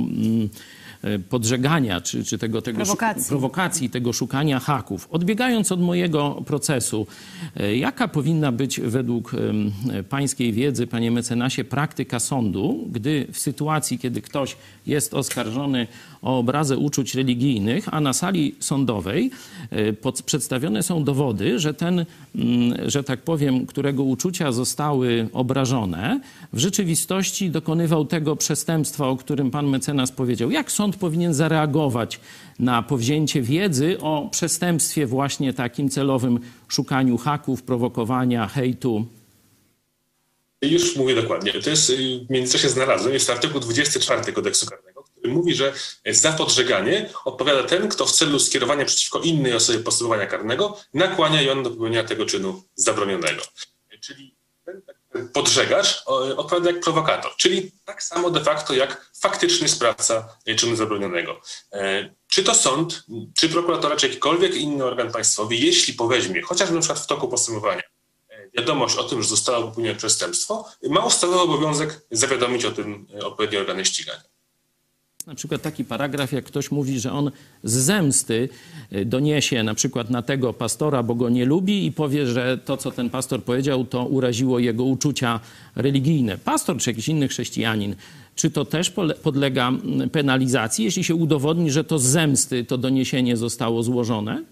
podżegania, czy tego prowokacji, tego szukania haków. Odbiegając od mojego procesu, jaka powinna być według pańskiej wiedzy, panie mecenasie, praktyka sądu, gdy w sytuacji, kiedy ktoś jest oskarżony o obrazę uczuć religijnych, a na sali sądowej przedstawione są dowody, że ten, że tak powiem, którego uczucia zostały obrażone, w rzeczywistości dokonywał tego przestępstwa, o którym pan mecenas powiedział. Jak sąd powinien zareagować na powzięcie wiedzy o przestępstwie właśnie takim celowym szukaniu haków, prowokowania, hejtu? Już mówię dokładnie. To jest, w międzyczasie znalazłem, jest artykuł 24 kodeksu karnego, który mówi, że za podżeganie odpowiada ten, kto w celu skierowania przeciwko innej osobie postępowania karnego nakłania ją do popełnienia tego czynu zabronionego. Czyli ten podżegacz odpowiada jak prowokator, czyli tak samo de facto jak faktyczny sprawca czynu zabronionego. Czy to sąd, czy prokuratora, czy jakikolwiek inny organ państwowy, jeśli poweźmie, chociażby na przykład w toku postępowania, wiadomość o tym, że zostało popełnione przestępstwo, ma ustawowy obowiązek zawiadomić o tym odpowiednie organy ścigania. Na przykład taki paragraf, jak ktoś mówi, że on z zemsty doniesie na przykład na tego pastora, bo go nie lubi i powie, że to, co ten pastor powiedział, to uraziło jego uczucia religijne. Pastor czy jakiś inny chrześcijanin, czy to też podlega penalizacji, jeśli się udowodni, że to z zemsty to doniesienie zostało złożone?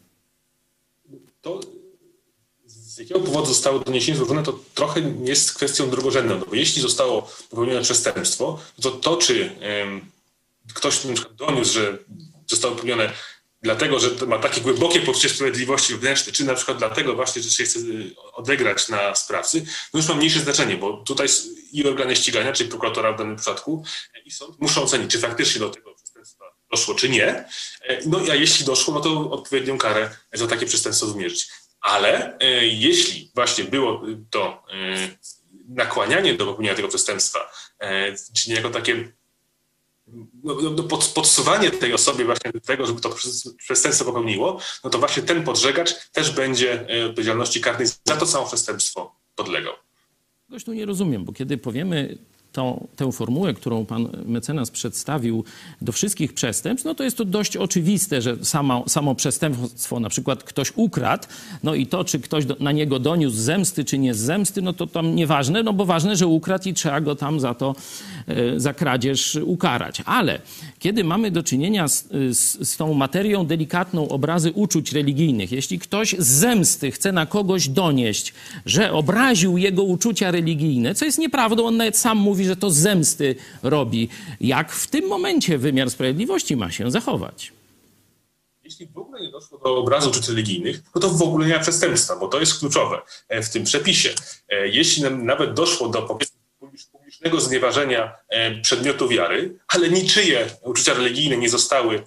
To z jakiego powodu zostało doniesienie złożone, to trochę jest kwestią drugorzędną. Bo jeśli zostało popełnione przestępstwo, to czy ktoś na przykład doniósł, że zostało popełnione dlatego, że ma takie głębokie poczucie sprawiedliwości wewnętrznej, czy na przykład dlatego właśnie, że się chce odegrać na sprawcy, no już ma mniejsze znaczenie, bo tutaj i organy ścigania, czyli prokuratora w danym przypadku i sąd muszą ocenić, czy faktycznie do tego przestępstwa doszło, czy nie. No a jeśli doszło, no to odpowiednią karę za takie przestępstwo wymierzyć. Ale jeśli właśnie było to nakłanianie do popełnienia tego przestępstwa, czyli jako takie podsuwanie tej osobie właśnie do tego, żeby to przestępstwo popełniło, no to właśnie ten podżegacz też będzie odpowiedzialności karnej za to samo przestępstwo podlegał. Czegoś tu nie rozumiem, bo kiedy powiemy tę formułę, którą pan mecenas przedstawił do wszystkich przestępstw, no to jest to dość oczywiste, że samo przestępstwo, na przykład ktoś ukradł, no i to, czy ktoś na niego doniósł z zemsty, czy nie z zemsty, no to tam nieważne, no bo ważne, że ukradł i trzeba go tam za to, za kradzież ukarać. Ale kiedy mamy do czynienia z tą materią delikatną obrazy uczuć religijnych, jeśli ktoś z zemsty chce na kogoś donieść, że obraził jego uczucia religijne, co jest nieprawdą, on nawet sam mówi, że to z zemsty robi. Jak w tym momencie wymiar sprawiedliwości ma się zachować? Jeśli w ogóle nie doszło do obrazu uczuć religijnych, no to w ogóle nie ma przestępstwa, bo to jest kluczowe w tym przepisie. Jeśli nawet doszło do publicznego znieważenia przedmiotu wiary, ale niczyje uczucia religijne nie zostały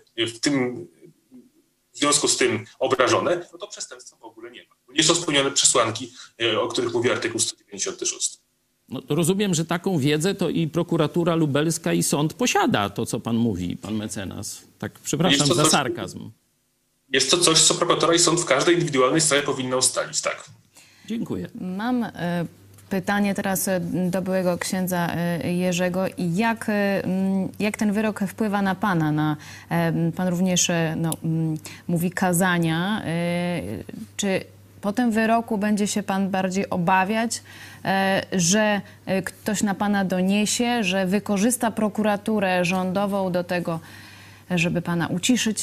w związku z tym obrażone, no to przestępstwa w ogóle nie ma. Bo nie są spełnione przesłanki, o których mówi artykuł 196. No, to rozumiem, że taką wiedzę to i prokuratura lubelska, i sąd posiada, to co pan mówi, pan mecenas. Tak, przepraszam za sarkazm. Jest to coś, co prokuratura i sąd w każdej indywidualnej sprawie powinna ustalić, tak. Dziękuję. Mam pytanie teraz do byłego księdza Jerzego. Jak ten wyrok wpływa na pana? Pan również mówi kazania. Czy po tym wyroku będzie się pan bardziej obawiać, że ktoś na pana doniesie, że wykorzysta prokuraturę rządową do tego, żeby pana uciszyć?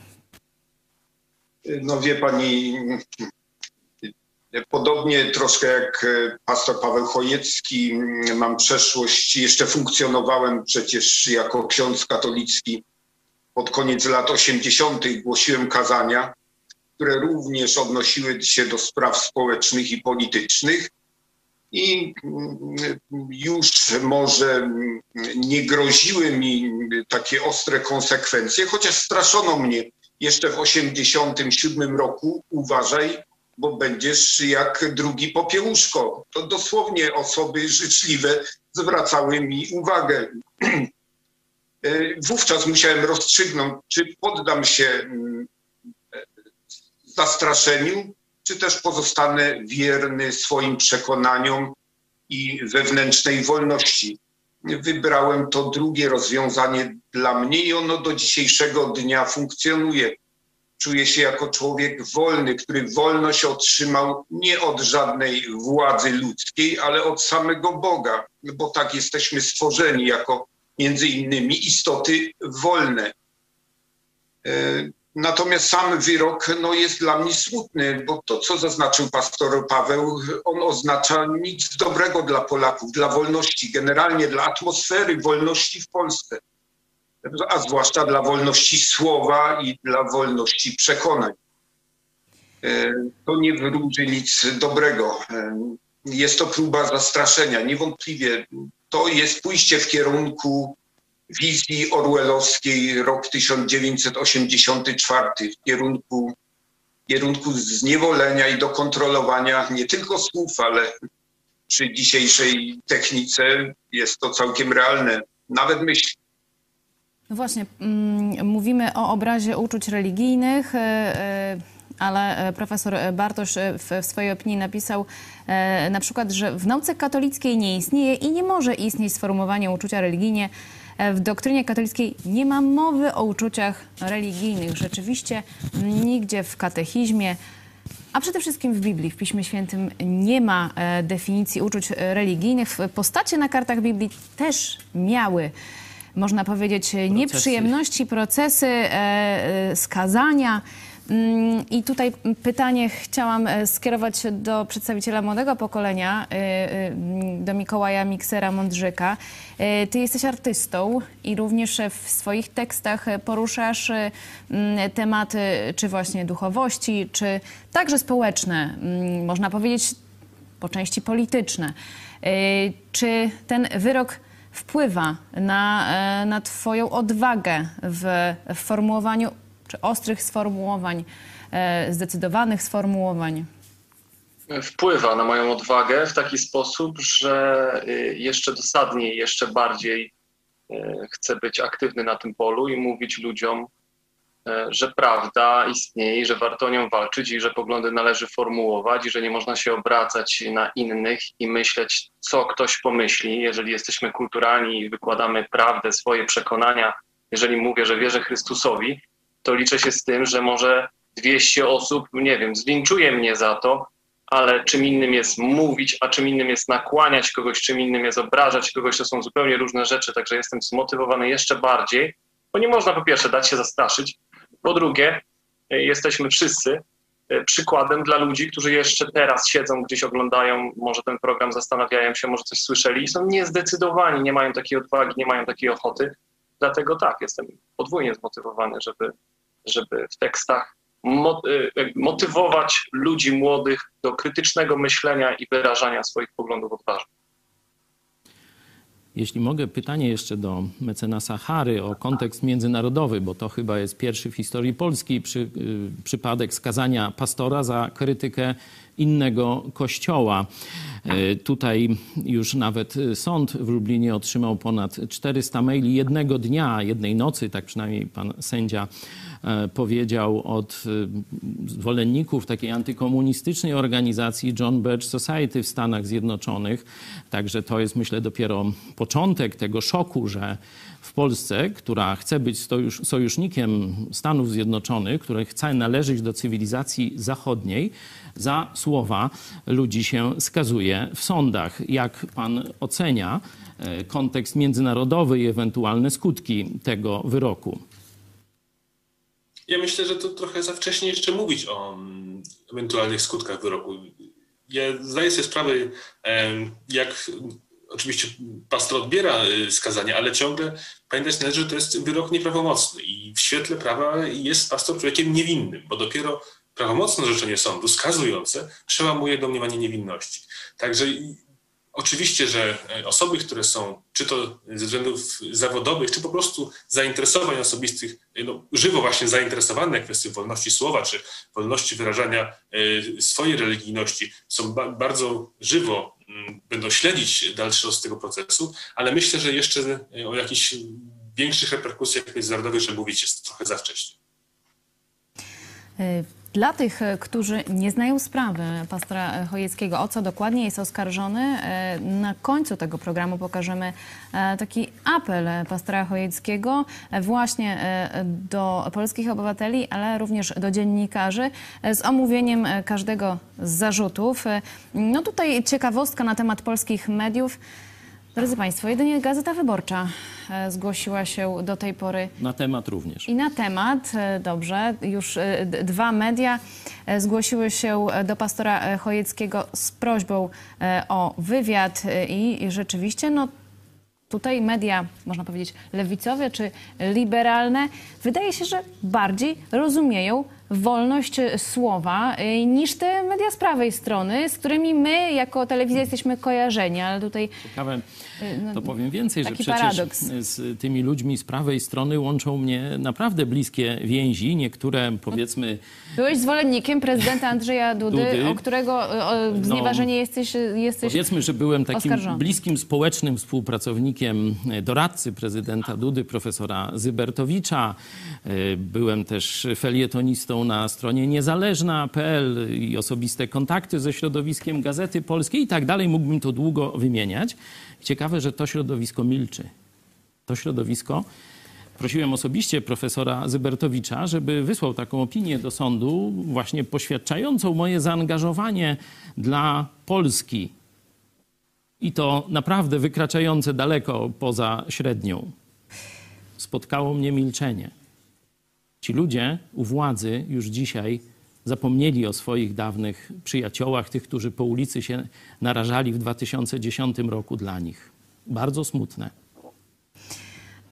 No wie pani, podobnie troszkę jak pastor Paweł Chojecki, mam przeszłość, jeszcze funkcjonowałem przecież jako ksiądz katolicki pod koniec lat 80. głosiłem kazania, które również odnosiły się do spraw społecznych i politycznych i już może nie groziły mi takie ostre konsekwencje, chociaż straszono mnie jeszcze w 87 roku, uważaj, bo będziesz jak drugi Popiełuszko. To dosłownie osoby życzliwe zwracały mi uwagę. Wówczas musiałem rozstrzygnąć, czy poddam się zastraszeniu, czy też pozostanę wierny swoim przekonaniom i wewnętrznej wolności. Wybrałem to drugie rozwiązanie dla mnie i ono do dzisiejszego dnia funkcjonuje. Czuję się jako człowiek wolny, który wolność otrzymał nie od żadnej władzy ludzkiej, ale od samego Boga, bo tak jesteśmy stworzeni jako między innymi istoty wolne. Natomiast sam wyrok jest dla mnie smutny, bo to, co zaznaczył pastor Paweł, on oznacza nic dobrego dla Polaków, dla wolności, generalnie dla atmosfery wolności w Polsce, a zwłaszcza dla wolności słowa i dla wolności przekonań. To nie wróży nic dobrego. Jest to próba zastraszenia. Niewątpliwie to jest pójście w kierunku wizji orwellowskiej, rok 1984, w kierunku zniewolenia i dokontrolowania nie tylko słów, ale przy dzisiejszej technice jest to całkiem realne, nawet myśli. No właśnie, mówimy o obrazie uczuć religijnych, ale profesor Bartosz w swojej opinii napisał na przykład, że w nauce katolickiej nie istnieje i nie może istnieć sformułowanie uczucia religijnie. W doktrynie katolickiej nie ma mowy o uczuciach religijnych. Rzeczywiście nigdzie w katechizmie, a przede wszystkim w Biblii, w Piśmie Świętym nie ma definicji uczuć religijnych. Postacie na kartach Biblii też miały, można powiedzieć, nieprzyjemności, procesy, skazania. I tutaj pytanie chciałam skierować do przedstawiciela młodego pokolenia, do Mikołaja Miksera-Mądrzyka. Ty jesteś artystą i również w swoich tekstach poruszasz tematy czy właśnie duchowości, czy także społeczne, można powiedzieć po części polityczne. Czy ten wyrok wpływa na twoją odwagę w formułowaniu, czy ostrych sformułowań, zdecydowanych sformułowań? Wpływa na moją odwagę w taki sposób, że jeszcze dosadniej, jeszcze bardziej chcę być aktywny na tym polu i mówić ludziom, że prawda istnieje, że warto o nią walczyć i że poglądy należy formułować i że nie można się obracać na innych i myśleć, co ktoś pomyśli. Jeżeli jesteśmy kulturalni i wykładamy prawdę, swoje przekonania, jeżeli mówię, że wierzę Chrystusowi, to liczę się z tym, że może 200 osób, nie wiem, zlinczuje mnie za to, ale czym innym jest mówić, a czym innym jest nakłaniać kogoś, czym innym jest obrażać kogoś, to są zupełnie różne rzeczy, także jestem zmotywowany jeszcze bardziej, bo nie można po pierwsze dać się zastraszyć, po drugie jesteśmy wszyscy przykładem dla ludzi, którzy jeszcze teraz siedzą, gdzieś oglądają, może ten program, zastanawiają się, może coś słyszeli i są niezdecydowani, nie mają takiej odwagi, nie mają takiej ochoty, dlatego tak, jestem podwójnie zmotywowany, żeby w tekstach motywować ludzi młodych do krytycznego myślenia i wyrażania swoich poglądów odważnie. Jeśli mogę, pytanie jeszcze do mecenasa Chary o kontekst międzynarodowy, bo to chyba jest pierwszy w historii Polski przypadek skazania pastora za krytykę innego kościoła. Tutaj już nawet sąd w Lublinie otrzymał ponad 400 maili jednego dnia, jednej nocy, tak przynajmniej pan sędzia powiedział, od zwolenników takiej antykomunistycznej organizacji John Birch Society w Stanach Zjednoczonych. Także to jest, myślę, dopiero początek tego szoku, że w Polsce, która chce być sojusznikiem Stanów Zjednoczonych, która chce należeć do cywilizacji zachodniej, za słowa ludzi się skazuje w sądach. Jak pan ocenia kontekst międzynarodowy i ewentualne skutki tego wyroku? Ja myślę, że to trochę za wcześnie jeszcze mówić o ewentualnych skutkach wyroku. Ja zdaję sobie sprawę, jak oczywiście pastor odbiera skazanie, ale ciągle pamiętać należy, że to jest wyrok nieprawomocny i w świetle prawa jest pastor człowiekiem niewinnym, bo dopiero prawomocne orzeczenie sądu skazujące przełamuje domniemanie niewinności. Także oczywiście, że osoby, które są czy to ze względów zawodowych, czy po prostu zainteresowań osobistych, żywo właśnie zainteresowane kwestią wolności słowa, czy wolności wyrażania swojej religijności, są bardzo żywo, będą śledzić dalszy los tego procesu, ale myślę, że jeszcze o jakichś większych reperkusjach międzynarodowych, że mówić jest trochę za wcześnie. Dla tych, którzy nie znają sprawy pastora Chojeckiego, o co dokładnie jest oskarżony, na końcu tego programu pokażemy taki apel pastora Chojeckiego właśnie do polskich obywateli, ale również do dziennikarzy z omówieniem każdego z zarzutów. No tutaj ciekawostka na temat polskich mediów. Drodzy Państwo, jedynie Gazeta Wyborcza zgłosiła się do tej pory. Na temat również. I na temat, dobrze, już 2 media zgłosiły się do pastora Chojeckiego z prośbą o wywiad i rzeczywiście, no tutaj media, można powiedzieć, lewicowe czy liberalne, wydaje się, że bardziej rozumieją wolność słowa niż te media z prawej strony, z którymi my jako telewizja jesteśmy kojarzeni, ale tutaj... Ciekawe, to powiem więcej, że przecież paradoks. z tymi ludźmi z prawej strony łączą mnie naprawdę bliskie więzi, niektóre powiedzmy... Byłeś zwolennikiem prezydenta Andrzeja Dudy, o którego znieważenie jesteś powiedzmy, że byłem takim oskarżony. bliskim społecznym współpracownikiem doradcy prezydenta Dudy, profesora Zybertowicza. Byłem też felietonistą na stronie niezależna.pl i osobiste kontakty ze środowiskiem Gazety Polskiej i tak dalej. Mógłbym to długo wymieniać. Ciekawe, że to środowisko milczy. To środowisko. Prosiłem osobiście profesora Zybertowicza, żeby wysłał taką opinię do sądu właśnie poświadczającą moje zaangażowanie dla Polski. I to naprawdę wykraczające daleko poza średnią. Spotkało mnie milczenie. Ci ludzie u władzy już dzisiaj zapomnieli o swoich dawnych przyjaciołach, tych, którzy po ulicy się narażali w 2010 roku dla nich. Bardzo smutne.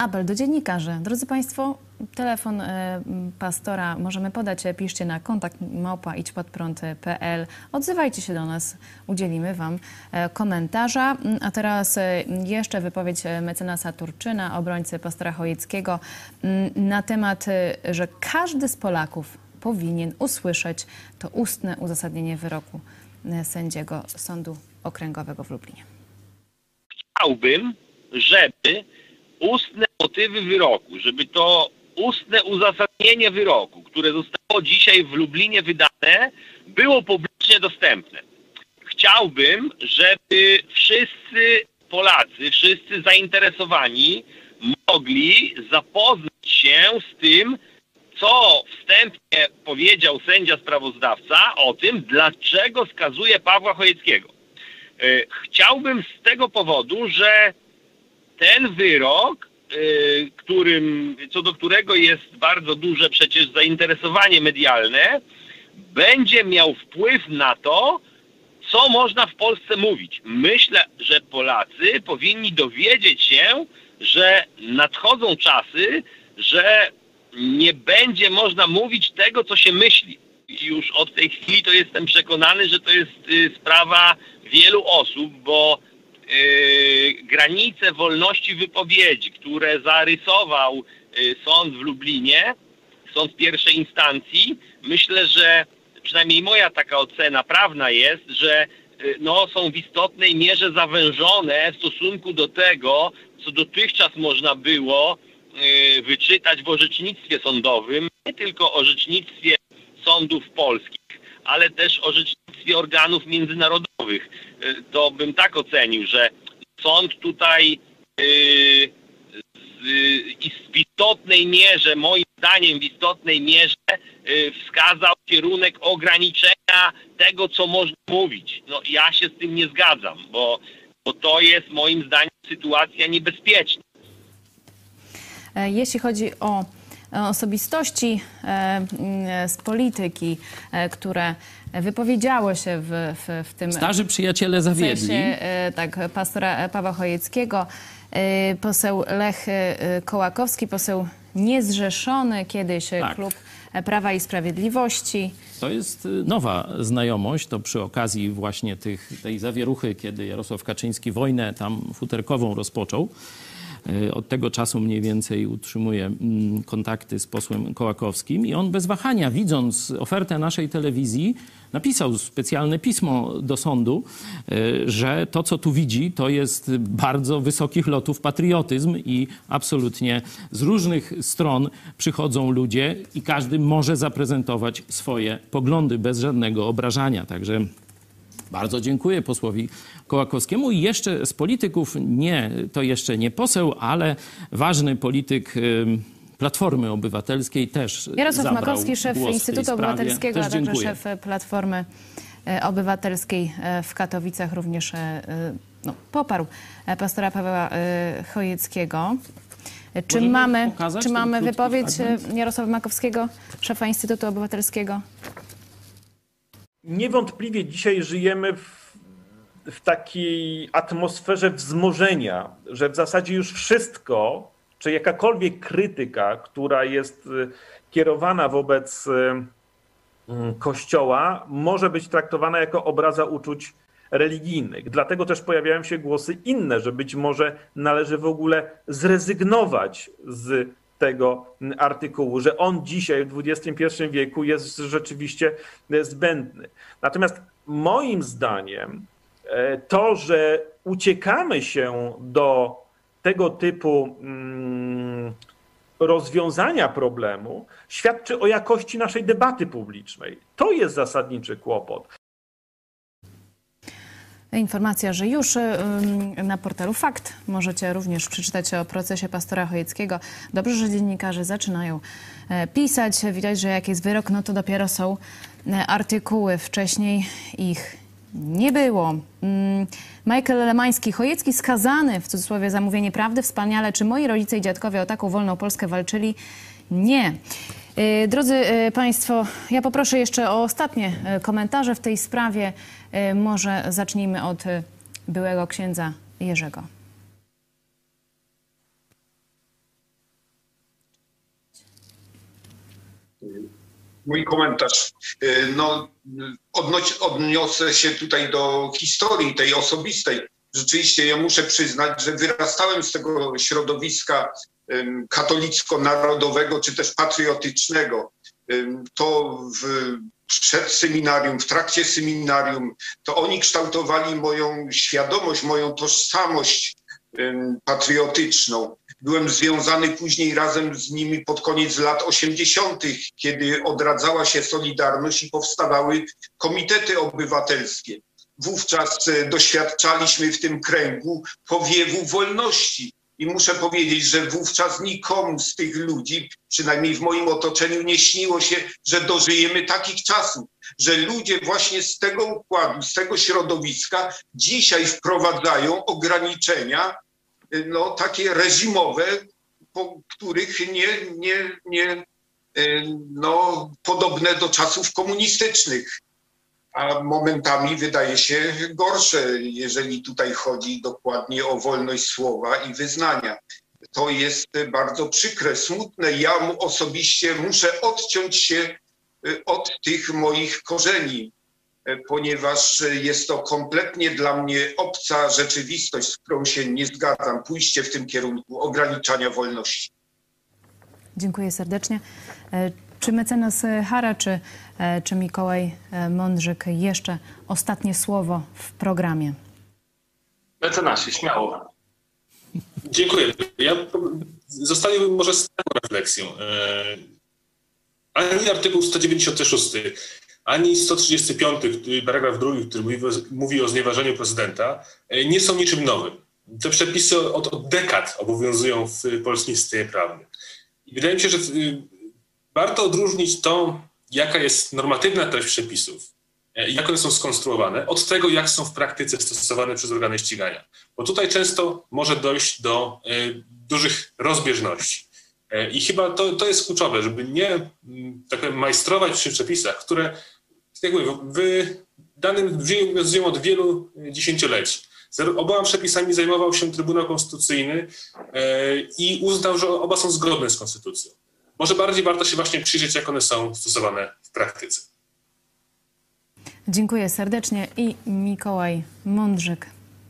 apel do dziennikarzy. Drodzy Państwo, telefon pastora możemy podać. Piszcie na kontakt@idźpodprąd.pl. Odzywajcie się do nas, udzielimy Wam komentarza. A teraz jeszcze wypowiedź mecenasa Turczyna, obrońcy pastora Chojeckiego, na temat, że każdy z Polaków powinien usłyszeć to ustne uzasadnienie wyroku sędziego Sądu Okręgowego w Lublinie. Chciałbym, żeby ustne motywy wyroku, żeby to ustne uzasadnienie wyroku, które zostało dzisiaj w Lublinie wydane, było publicznie dostępne. Chciałbym, żeby wszyscy Polacy, wszyscy zainteresowani mogli zapoznać się z tym, co wstępnie powiedział sędzia sprawozdawca o tym, dlaczego skazuje Pawła Chojeckiego. Chciałbym z tego powodu, że ten wyrok, co do którego jest bardzo duże przecież zainteresowanie medialne, będzie miał wpływ na to, co można w Polsce mówić. Myślę, że Polacy powinni dowiedzieć się, że nadchodzą czasy, że nie będzie można mówić tego, co się myśli. I już od tej chwili to jestem przekonany, że to jest sprawa wielu osób, bo granice wolności wypowiedzi, które zarysował sąd w Lublinie, sąd pierwszej instancji, myślę, że przynajmniej moja taka ocena prawna jest, że są w istotnej mierze zawężone w stosunku do tego, co dotychczas można było wyczytać w orzecznictwie sądowym, nie tylko orzecznictwie sądów polskich, ale też orzecznictwie organów międzynarodowych. To bym tak ocenił, że sąd tutaj w istotnej mierze, moim zdaniem w istotnej mierze wskazał kierunek ograniczenia tego, co można mówić. Ja się z tym nie zgadzam, bo to jest moim zdaniem sytuacja niebezpieczna. Jeśli chodzi o osobistości z polityki, które wypowiedziało się w tym... Starzy przyjaciele zawiedli. Sensie, tak, pastora Pawła Chojeckiego, poseł Lech Kołakowski, poseł niezrzeszony kiedyś, tak. Klub Prawa i Sprawiedliwości. To jest nowa znajomość, to przy okazji właśnie tej zawieruchy, kiedy Jarosław Kaczyński wojnę tam futerkową rozpoczął. Od tego czasu mniej więcej utrzymuje kontakty z posłem Kołakowskim i on bez wahania, widząc ofertę naszej telewizji, napisał specjalne pismo do sądu, że to, co tu widzi, to jest bardzo wysokich lotów patriotyzm i absolutnie z różnych stron przychodzą ludzie i każdy może zaprezentować swoje poglądy bez żadnego obrażania. Także bardzo dziękuję posłowi Kołakowskiemu i jeszcze z polityków, to jeszcze nie poseł, ale ważny polityk Platformy Obywatelskiej też Jarosław zabrał Makowski, szef głos Instytutu Obywatelskiego, a także szef Platformy Obywatelskiej w Katowicach również poparł pastora Pawła Chojeckiego. Czy mamy wypowiedź Jarosława Makowskiego, szefa Instytutu Obywatelskiego? Niewątpliwie dzisiaj żyjemy w takiej atmosferze wzmożenia, że w zasadzie już wszystko, czy jakakolwiek krytyka, która jest kierowana wobec Kościoła, może być traktowana jako obraza uczuć religijnych. Dlatego też pojawiają się głosy inne, że być może należy w ogóle zrezygnować z tego artykułu, że on dzisiaj w XXI wieku jest rzeczywiście zbędny. Natomiast moim zdaniem to, że uciekamy się do tego typu rozwiązania problemu, świadczy o jakości naszej debaty publicznej. To jest zasadniczy kłopot. Informacja, że już na portalu Fakt możecie również przeczytać o procesie pastora Chojeckiego. Dobrze, że dziennikarze zaczynają pisać. Widać, że jak jest wyrok, no to dopiero są artykuły. Wcześniej ich nie było. Michael Lemański. Chojecki skazany, w cudzysłowie, za mówienie prawdy. Wspaniale. Czy moi rodzice i dziadkowie o taką wolną Polskę walczyli? Nie. Drodzy Państwo, ja poproszę jeszcze o ostatnie komentarze w tej sprawie. Może zacznijmy od byłego księdza Jerzego. Mój komentarz. No, odniosę się tutaj do historii tej osobistej. Rzeczywiście ja muszę przyznać, że wyrastałem z tego środowiska katolicko-narodowego czy też patriotycznego. To przed seminarium, w trakcie seminarium, to oni kształtowali moją świadomość, moją tożsamość patriotyczną. Byłem związany później razem z nimi pod koniec lat 80., kiedy odradzała się Solidarność i powstawały komitety obywatelskie. Wówczas doświadczaliśmy w tym kręgu powiewu wolności. I muszę powiedzieć, że wówczas nikomu z tych ludzi, przynajmniej w moim otoczeniu, nie śniło się, że dożyjemy takich czasów, że ludzie właśnie z tego układu, z tego środowiska dzisiaj wprowadzają ograniczenia, no, takie reżimowe, po których no, podobne do czasów komunistycznych, a momentami wydaje się gorsze, jeżeli tutaj chodzi dokładnie o wolność słowa i wyznania. To jest bardzo przykre, smutne. Ja osobiście muszę odciąć się od tych moich korzeni, ponieważ jest to kompletnie dla mnie obca rzeczywistość, z którą się nie zgadzam. Pójście w tym kierunku ograniczania wolności. Dziękuję serdecznie. Czy mecenas Hara, czy Mikołaj Mądrzyk jeszcze ostatnie słowo w programie? Mecenasie, śmiało. Dziękuję. Ja zostawiłbym może z taką refleksją. Ani artykuł 196, ani 135, paragraf 2, który mówi o znieważeniu prezydenta, nie są niczym nowym. Te przepisy od dekad obowiązują w polskim systemie prawnym. I wydaje mi się, że warto odróżnić to, jaka jest normatywna treść przepisów, jak one są skonstruowane, od tego, jak są w praktyce stosowane przez organy ścigania. Bo tutaj często może dojść do dużych rozbieżności. I chyba to jest kluczowe, żeby nie tak powiem, majstrować przy przepisach, które, jak mówię, w danym brzmieniu obowiązują od wielu dziesięcioleci. Oboma przepisami zajmował się Trybunał Konstytucyjny i uznał, że oba są zgodne z konstytucją. Może bardziej warto się właśnie przyjrzeć, jak one są stosowane w praktyce. Dziękuję serdecznie. I Mikołaj Mądrzyk.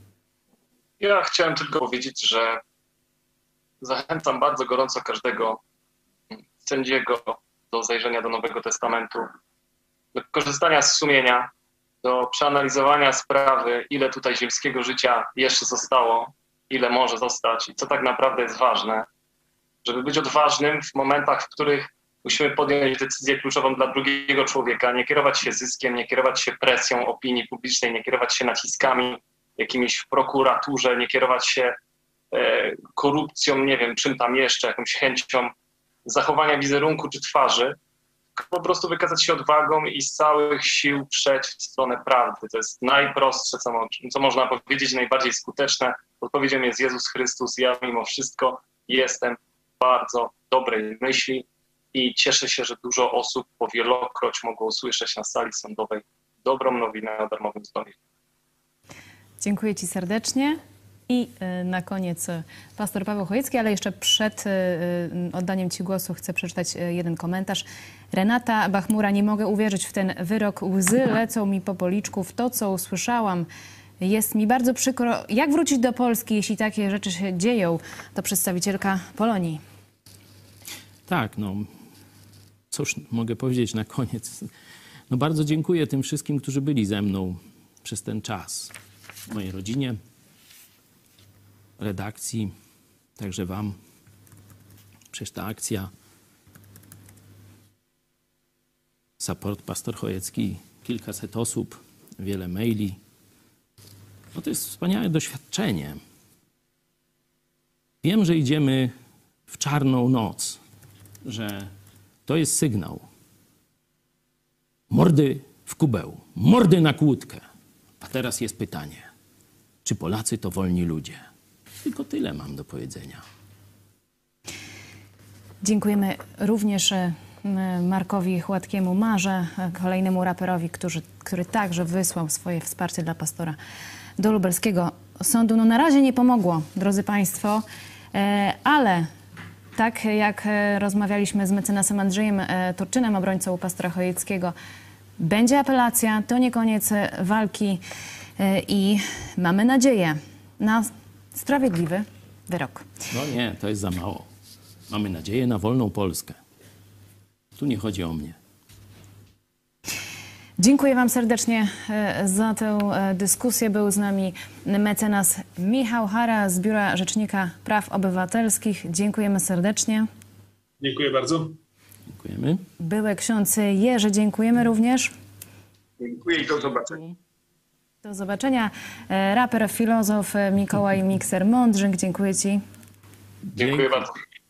Ja chciałem tylko powiedzieć, że zachęcam bardzo gorąco każdego sędziego do zajrzenia do Nowego Testamentu, do korzystania z sumienia, do przeanalizowania sprawy, ile tutaj ziemskiego życia jeszcze zostało, ile może zostać i co tak naprawdę jest ważne, żeby być odważnym w momentach, w których musimy podjąć decyzję kluczową dla drugiego człowieka, nie kierować się zyskiem, nie kierować się presją opinii publicznej, nie kierować się naciskami jakimiś w prokuraturze, nie kierować się korupcją, nie wiem, czym tam jeszcze, jakąś chęcią zachowania wizerunku czy twarzy, po prostu wykazać się odwagą i z całych sił przejść w stronę prawdy. To jest najprostsze, co można powiedzieć, najbardziej skuteczne. Odpowiedzią jest Jezus Chrystus. Ja mimo wszystko jestem bardzo dobrej myśli i cieszę się, że dużo osób powielokroć mogło usłyszeć na sali sądowej dobrą nowinę o darmowym zdrowiu. Dziękuję Ci serdecznie. I na koniec pastor Paweł Chojecki, ale jeszcze przed oddaniem Ci głosu chcę przeczytać jeden komentarz. Renata Bachmura, nie mogę uwierzyć w ten wyrok. Łzy lecą mi po policzku. W to, co usłyszałam, jest mi bardzo przykro. Jak wrócić do Polski, jeśli takie rzeczy się dzieją? To przedstawicielka Polonii. Tak, no cóż mogę powiedzieć na koniec. No bardzo dziękuję tym wszystkim, którzy byli ze mną przez ten czas. Mojej rodzinie, redakcji, także wam. Przecież ta akcja Support Pastor Chojecki, kilkaset osób, wiele maili. No to jest wspaniałe doświadczenie. Wiem, że idziemy w czarną noc, że to jest sygnał. Mordy w kubeł, mordy na kłódkę. A teraz jest pytanie, czy Polacy to wolni ludzie? Tylko tyle mam do powiedzenia. Dziękujemy również Markowi Chładkiemu Marze, kolejnemu raperowi, który także wysłał swoje wsparcie dla pastora do lubelskiego sądu. No na razie nie pomogło, drodzy Państwo, ale Tak jak rozmawialiśmy z mecenasem Andrzejem Turczynem, obrońcą pastora Chojeckiego, będzie apelacja, to nie koniec walki i mamy nadzieję na sprawiedliwy wyrok. No nie, to jest za mało. Mamy nadzieję na wolną Polskę. Tu nie chodzi o mnie. Dziękuję wam serdecznie za tę dyskusję. Był z nami mecenas Michał Hara z Biura Rzecznika Praw Obywatelskich. Dziękujemy serdecznie. Dziękuję bardzo. Dziękujemy. Były ksiądz Jerzy, dziękujemy również. Dziękuję i do zobaczenia. Do zobaczenia. Raper, filozof Mikołaj Mikser-Mądrzyk, dziękuję ci. Dziękuję bardzo.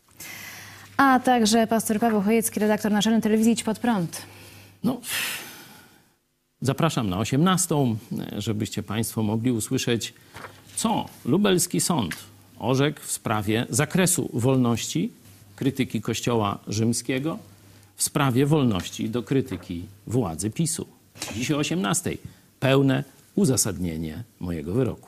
A także pastor Paweł Chojecki, redaktor naczelny telewizji Idź Pod Prąd. No, zapraszam na 18:00, żebyście państwo mogli usłyszeć, co lubelski sąd orzekł w sprawie zakresu wolności krytyki Kościoła rzymskiego, w sprawie wolności do krytyki władzy PiS-u. Dziś o 18:00 pełne uzasadnienie mojego wyroku.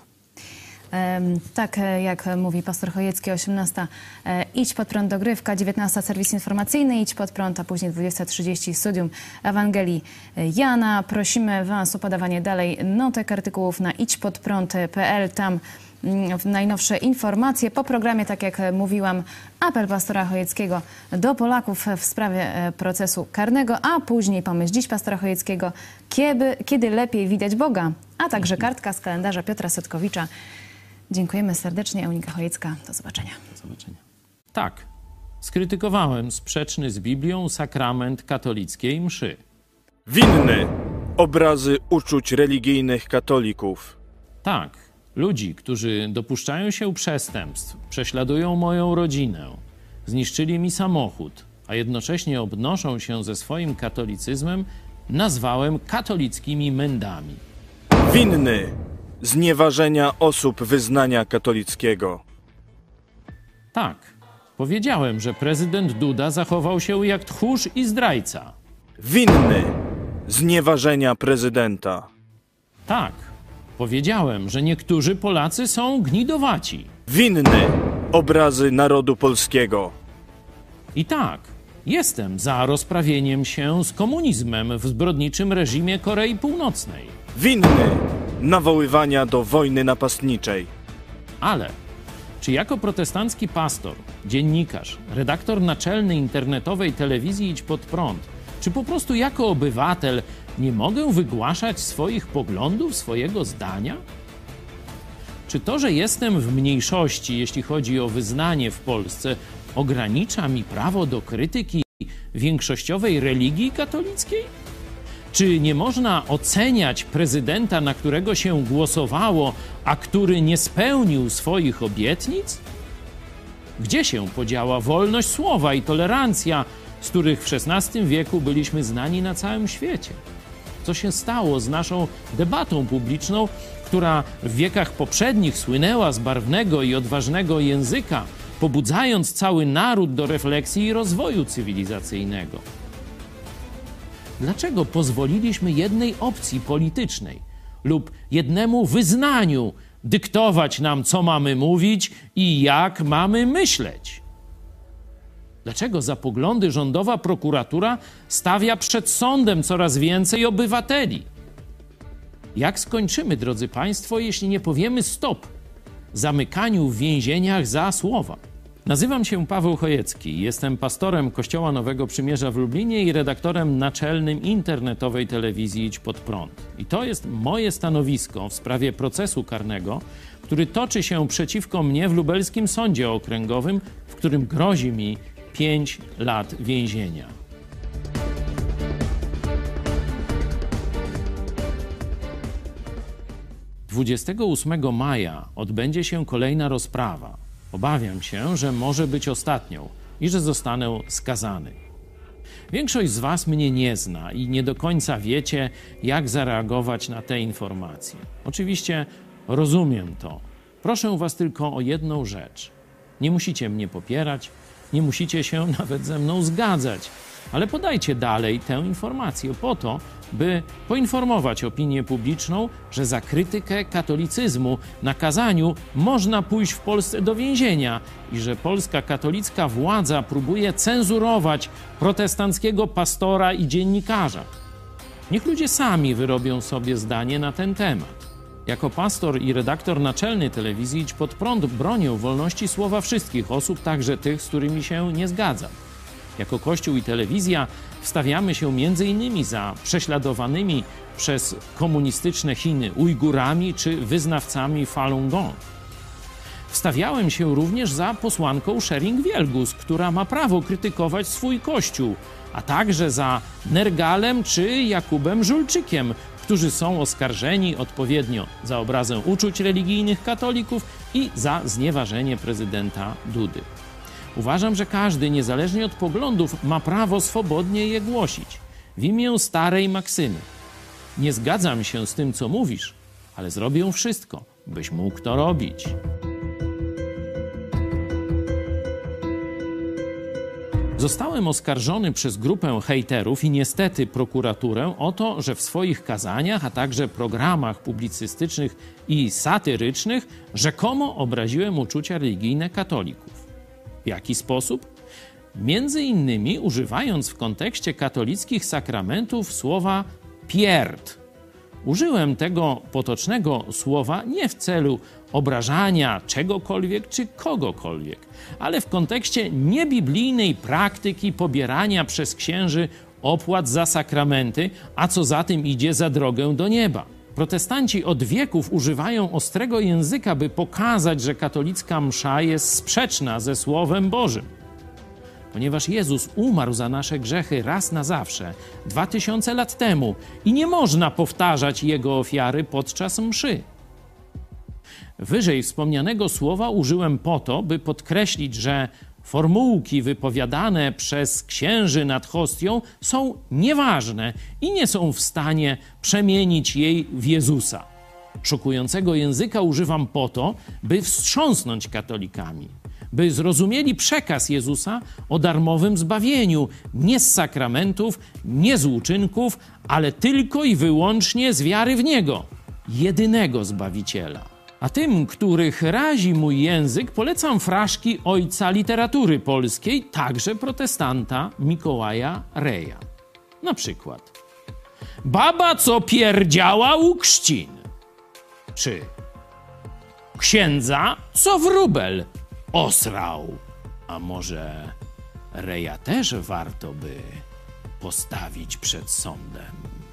Tak jak mówi pastor Chojecki, 18:00 Idź Pod Prąd dogrywka, 19:00 serwis informacyjny Idź Pod Prąd, a później 20:30 studium Ewangelii Jana. Prosimy was o podawanie dalej notek artykułów na idźpodprąd.pl. Tam najnowsze informacje. Po programie, tak jak mówiłam, apel pastora Chojeckiego do Polaków w sprawie procesu karnego, a później pomyśl dziś pastora Chojeckiego, kiedy lepiej widać Boga, a także kartka z kalendarza Piotra Setkowicza. Dziękujemy serdecznie. Eunika Chojecka. Do zobaczenia. Do zobaczenia. Tak, skrytykowałem sprzeczny z Biblią sakrament katolickiej mszy. Winny obrazy uczuć religijnych katolików. Tak, ludzi, którzy dopuszczają się przestępstw, prześladują moją rodzinę, zniszczyli mi samochód, a jednocześnie obnoszą się ze swoim katolicyzmem, nazwałem katolickimi mędami. Winny znieważenia osób wyznania katolickiego. Tak, powiedziałem, że prezydent Duda zachował się jak tchórz i zdrajca. Winny znieważenia prezydenta. Tak, powiedziałem, że niektórzy Polacy są gnidowaci. Winny obrazy narodu polskiego. I tak, jestem za rozprawieniem się z komunizmem w zbrodniczym reżimie Korei Północnej. Winny nawoływania do wojny napastniczej. Ale czy jako protestancki pastor, dziennikarz, redaktor naczelny internetowej telewizji Idź Pod Prąd, czy po prostu jako obywatel nie mogę wygłaszać swoich poglądów, swojego zdania? Czy to, że jestem w mniejszości, jeśli chodzi o wyznanie w Polsce, ogranicza mi prawo do krytyki większościowej religii katolickiej? Czy nie można oceniać prezydenta, na którego się głosowało, a który nie spełnił swoich obietnic? Gdzie się podziała wolność słowa i tolerancja, z których w XVI wieku byliśmy znani na całym świecie? Co się stało z naszą debatą publiczną, która w wiekach poprzednich słynęła z barwnego i odważnego języka, pobudzając cały naród do refleksji i rozwoju cywilizacyjnego? Dlaczego pozwoliliśmy jednej opcji politycznej lub jednemu wyznaniu dyktować nam, co mamy mówić i jak mamy myśleć? Dlaczego za poglądy rządowa prokuratura stawia przed sądem coraz więcej obywateli? Jak skończymy, drodzy Państwo, jeśli nie powiemy stop zamykaniu w więzieniach za słowa? Nazywam się Paweł Chojecki, jestem pastorem Kościoła Nowego Przymierza w Lublinie i redaktorem naczelnym internetowej telewizji Idź Pod Prąd. I to jest moje stanowisko w sprawie procesu karnego, który toczy się przeciwko mnie w lubelskim sądzie okręgowym, w którym grozi mi 5 lat więzienia. Dnia 28 maja odbędzie się kolejna rozprawa. Obawiam się, że może być ostatnią i że zostanę skazany. Większość z was mnie nie zna i nie do końca wiecie, jak zareagować na te informacje. Oczywiście rozumiem to. Proszę was tylko o jedną rzecz. Nie musicie mnie popierać, nie musicie się nawet ze mną zgadzać, ale podajcie dalej tę informację po to, by poinformować opinię publiczną, że za krytykę katolicyzmu na kazaniu można pójść w Polsce do więzienia i że polska katolicka władza próbuje cenzurować protestanckiego pastora i dziennikarza. Niech ludzie sami wyrobią sobie zdanie na ten temat. Jako pastor i redaktor naczelny telewizji Idź Pod Prąd bronię wolności słowa wszystkich osób, także tych, z którymi się nie zgadzam. Jako Kościół i telewizja wstawiamy się m.in. za prześladowanymi przez komunistyczne Chiny Ujgurami czy wyznawcami Falun Gong. Wstawiałem się również za posłanką Schering-Wielgus, która ma prawo krytykować swój Kościół, a także za Nergalem czy Jakubem Żulczykiem, którzy są oskarżeni odpowiednio za obrazę uczuć religijnych katolików i za znieważenie prezydenta Dudy. Uważam, że każdy, niezależnie od poglądów, ma prawo swobodnie je głosić. W imię starej maksymy. Nie zgadzam się z tym, co mówisz, ale zrobię wszystko, byś mógł to robić. Zostałem oskarżony przez grupę hejterów i niestety prokuraturę o to, że w swoich kazaniach, a także programach publicystycznych i satyrycznych rzekomo obraziłem uczucia religijne katolików. W jaki sposób? Między innymi używając w kontekście katolickich sakramentów słowa pierd. Użyłem tego potocznego słowa nie w celu obrażania czegokolwiek czy kogokolwiek, ale w kontekście niebiblijnej praktyki pobierania przez księży opłat za sakramenty, a co za tym idzie za drogę do nieba. Protestanci od wieków używają ostrego języka, by pokazać, że katolicka msza jest sprzeczna ze Słowem Bożym. Ponieważ Jezus umarł za nasze grzechy raz na zawsze, 2000 lat temu i nie można powtarzać Jego ofiary podczas mszy. Wyżej wspomnianego słowa użyłem po to, by podkreślić, że formułki wypowiadane przez księży nad hostią są nieważne i nie są w stanie przemienić jej w Jezusa. Szokującego języka używam po to, by wstrząsnąć katolikami, by zrozumieli przekaz Jezusa o darmowym zbawieniu, nie z sakramentów, nie z uczynków, ale tylko i wyłącznie z wiary w Niego, jedynego Zbawiciela. A tym, których razi mój język, polecam fraszki ojca literatury polskiej, także protestanta Mikołaja Reja. Na przykład: baba, co pierdziała u chrzcin. Czy księdza, co wróbel osrał. A może Reja też warto by postawić przed sądem?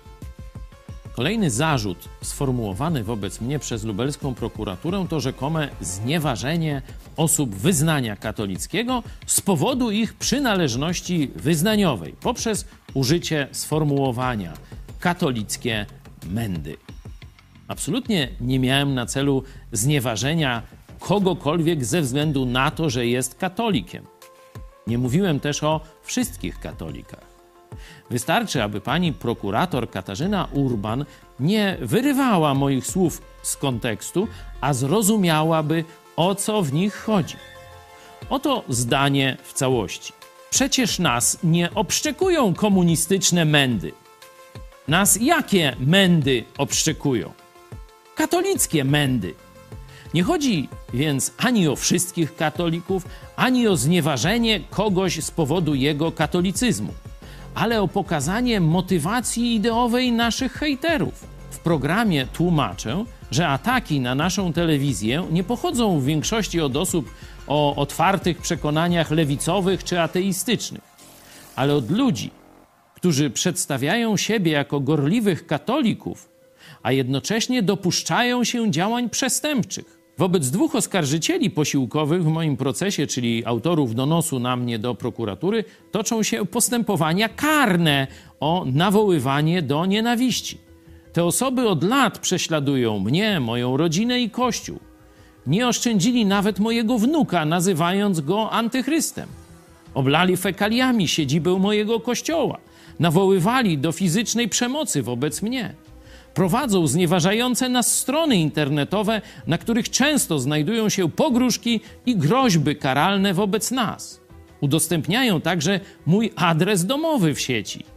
Kolejny zarzut sformułowany wobec mnie przez lubelską prokuraturę to rzekome znieważenie osób wyznania katolickiego z powodu ich przynależności wyznaniowej poprzez użycie sformułowania katolickie mędy. Absolutnie nie miałem na celu znieważenia kogokolwiek ze względu na to, że jest katolikiem. Nie mówiłem też o wszystkich katolikach. Wystarczy, aby pani prokurator Katarzyna Urban nie wyrywała moich słów z kontekstu, a zrozumiałaby, o co w nich chodzi. Oto zdanie w całości. Przecież nas nie obszczekują komunistyczne mędy. Nas jakie mędy obszczekują? Katolickie mędy. Nie chodzi więc ani o wszystkich katolików, ani o znieważenie kogoś z powodu jego katolicyzmu, ale o pokazanie motywacji ideowej naszych hejterów. W programie tłumaczę, że ataki na naszą telewizję nie pochodzą w większości od osób o otwartych przekonaniach lewicowych czy ateistycznych, ale od ludzi, którzy przedstawiają siebie jako gorliwych katolików, a jednocześnie dopuszczają się działań przestępczych. Wobec dwóch oskarżycieli posiłkowych w moim procesie, czyli autorów donosu na mnie do prokuratury, toczą się postępowania karne o nawoływanie do nienawiści. Te osoby od lat prześladują mnie, moją rodzinę i Kościół. Nie oszczędzili nawet mojego wnuka, nazywając go antychrystem. Oblali fekaliami siedzibę mojego kościoła. Nawoływali do fizycznej przemocy wobec mnie. Prowadzą znieważające nas strony internetowe, na których często znajdują się pogróżki i groźby karalne wobec nas. Udostępniają także mój adres domowy w sieci.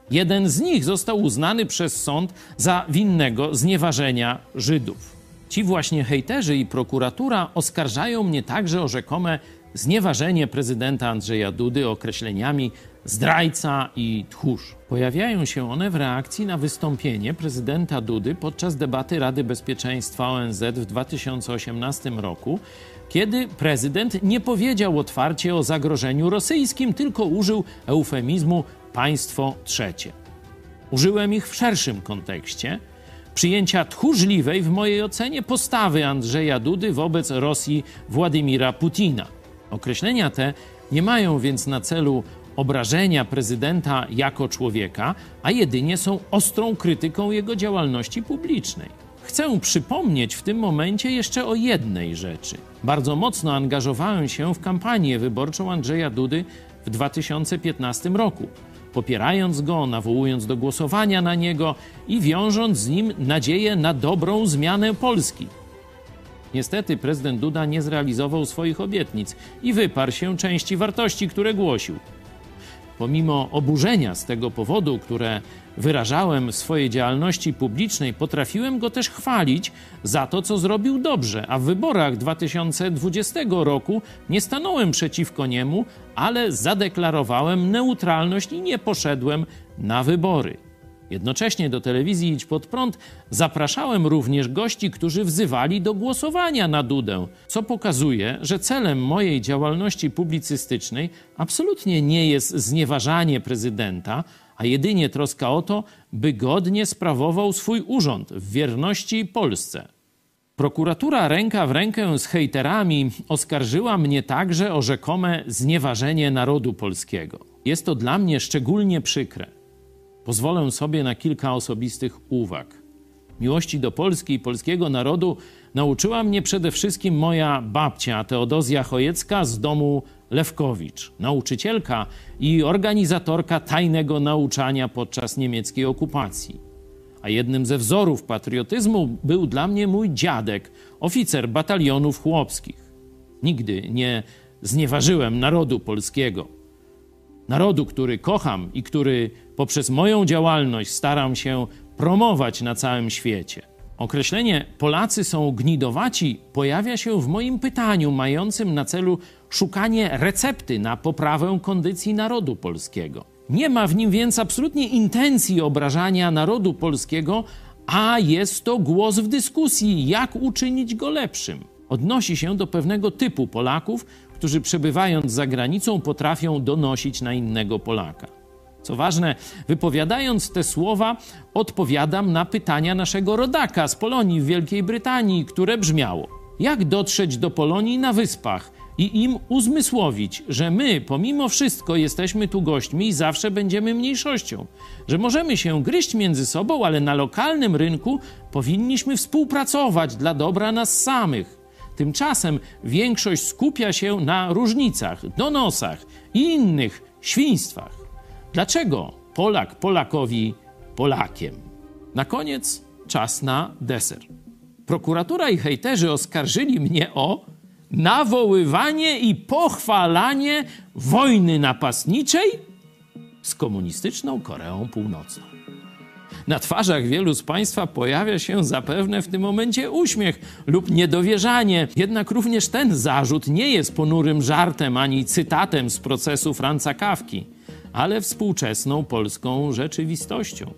Jeden z nich został uznany przez sąd za winnego znieważenia Żydów. Ci właśnie hejterzy i prokuratura oskarżają mnie także o rzekome znieważenie prezydenta Andrzeja Dudy określeniami zdrajca i tchórz. Pojawiają się one w reakcji na wystąpienie prezydenta Dudy podczas debaty Rady Bezpieczeństwa ONZ w 2018 roku, kiedy prezydent nie powiedział otwarcie o zagrożeniu rosyjskim, tylko użył eufemizmu państwo trzecie. Użyłem ich w szerszym kontekście przyjęcia tchórzliwej, w mojej ocenie, postawy Andrzeja Dudy wobec Rosji Władimira Putina. Określenia te nie mają więc na celu obrażenia prezydenta jako człowieka, a jedynie są ostrą krytyką jego działalności publicznej. Chcę przypomnieć w tym momencie jeszcze o jednej rzeczy. Bardzo mocno angażowałem się w kampanię wyborczą Andrzeja Dudy w 2015 roku, popierając go, nawołując do głosowania na niego i wiążąc z nim nadzieję na dobrą zmianę Polski. Niestety prezydent Duda nie zrealizował swoich obietnic i wyparł się części wartości, które głosił. Pomimo oburzenia z tego powodu, które wyrażałem w swojej działalności publicznej, potrafiłem go też chwalić za to, co zrobił dobrze, a w wyborach 2020 roku nie stanąłem przeciwko niemu, ale zadeklarowałem neutralność i nie poszedłem na wybory. Jednocześnie do telewizji Idź Pod Prąd zapraszałem również gości, którzy wzywali do głosowania na Dudę, co pokazuje, że celem mojej działalności publicystycznej absolutnie nie jest znieważanie prezydenta, a jedynie troska o to, by godnie sprawował swój urząd w wierności Polsce. Prokuratura ręka w rękę z hejterami oskarżyła mnie także o rzekome znieważenie narodu polskiego. Jest to dla mnie szczególnie przykre. Pozwolę sobie na kilka osobistych uwag. Miłości do Polski i polskiego narodu nauczyła mnie przede wszystkim moja babcia Teodozja Chojecka z domu Lewkowicz, nauczycielka i organizatorka tajnego nauczania podczas niemieckiej okupacji. A jednym ze wzorów patriotyzmu był dla mnie mój dziadek, oficer batalionów chłopskich. Nigdy nie znieważyłem narodu polskiego. Narodu, który kocham i który poprzez moją działalność staram się promować na całym świecie. Określenie Polacy są gnidowaci pojawia się w moim pytaniu mającym na celu szukanie recepty na poprawę kondycji narodu polskiego. Nie ma w nim więc absolutnie intencji obrażania narodu polskiego, a jest to głos w dyskusji, jak uczynić go lepszym. Odnosi się do pewnego typu Polaków, którzy przebywając za granicą potrafią donosić na innego Polaka. Co ważne, wypowiadając te słowa, odpowiadam na pytania naszego rodaka z Polonii w Wielkiej Brytanii, które brzmiało: jak dotrzeć do Polonii na Wyspach i im uzmysłowić, że my pomimo wszystko jesteśmy tu gośćmi i zawsze będziemy mniejszością, że możemy się gryźć między sobą, ale na lokalnym rynku powinniśmy współpracować dla dobra nas samych. Tymczasem większość skupia się na różnicach, donosach i innych świństwach. Dlaczego Polak Polakowi Polakiem? Na koniec czas na deser. Prokuratura i hejterzy oskarżyli mnie o nawoływanie i pochwalanie wojny napastniczej z komunistyczną Koreą Północną. Na twarzach wielu z Państwa pojawia się zapewne w tym momencie uśmiech lub niedowierzanie. Jednak również ten zarzut nie jest ponurym żartem ani cytatem z procesu Franza Kafki, ale współczesną polską rzeczywistością.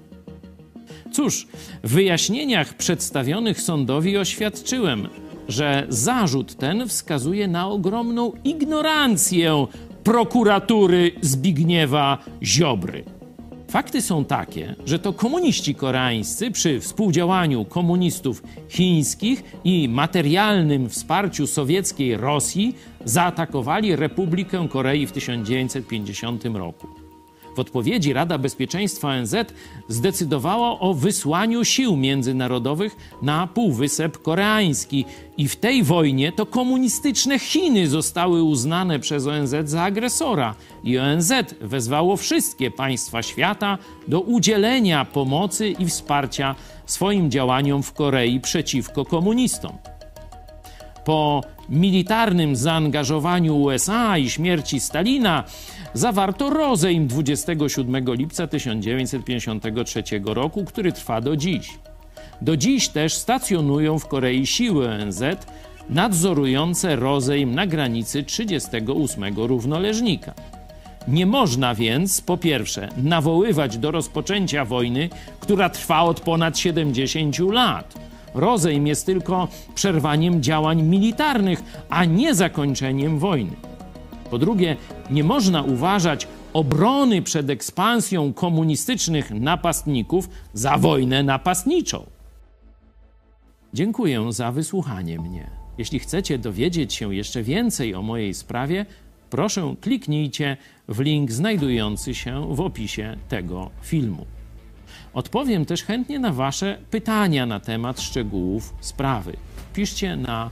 Cóż, w wyjaśnieniach przedstawionych sądowi oświadczyłem, że zarzut ten wskazuje na ogromną ignorancję prokuratury Zbigniewa Ziobry. Fakty są takie, że to komuniści koreańscy przy współdziałaniu komunistów chińskich i materialnym wsparciu sowieckiej Rosji zaatakowali Republikę Korei w 1950 roku. W odpowiedzi Rada Bezpieczeństwa ONZ zdecydowała o wysłaniu sił międzynarodowych na Półwysep Koreański i w tej wojnie to komunistyczne Chiny zostały uznane przez ONZ za agresora i ONZ wezwało wszystkie państwa świata do udzielenia pomocy i wsparcia swoim działaniom w Korei przeciwko komunistom. Po militarnym zaangażowaniu USA i śmierci Stalina zawarto rozejm 27 lipca 1953 roku, który trwa do dziś. Do dziś też stacjonują w Korei siły ONZ nadzorujące rozejm na granicy 38 równoleżnika. Nie można więc, po pierwsze, nawoływać do rozpoczęcia wojny, która trwa od ponad 70 lat. Rozejm jest tylko przerwaniem działań militarnych, a nie zakończeniem wojny. Po drugie, nie można uważać obrony przed ekspansją komunistycznych napastników za wojnę napastniczą. Dziękuję za wysłuchanie mnie. Jeśli chcecie dowiedzieć się jeszcze więcej o mojej sprawie, proszę kliknijcie w link znajdujący się w opisie tego filmu. Odpowiem też chętnie na wasze pytania na temat szczegółów sprawy. Piszcie na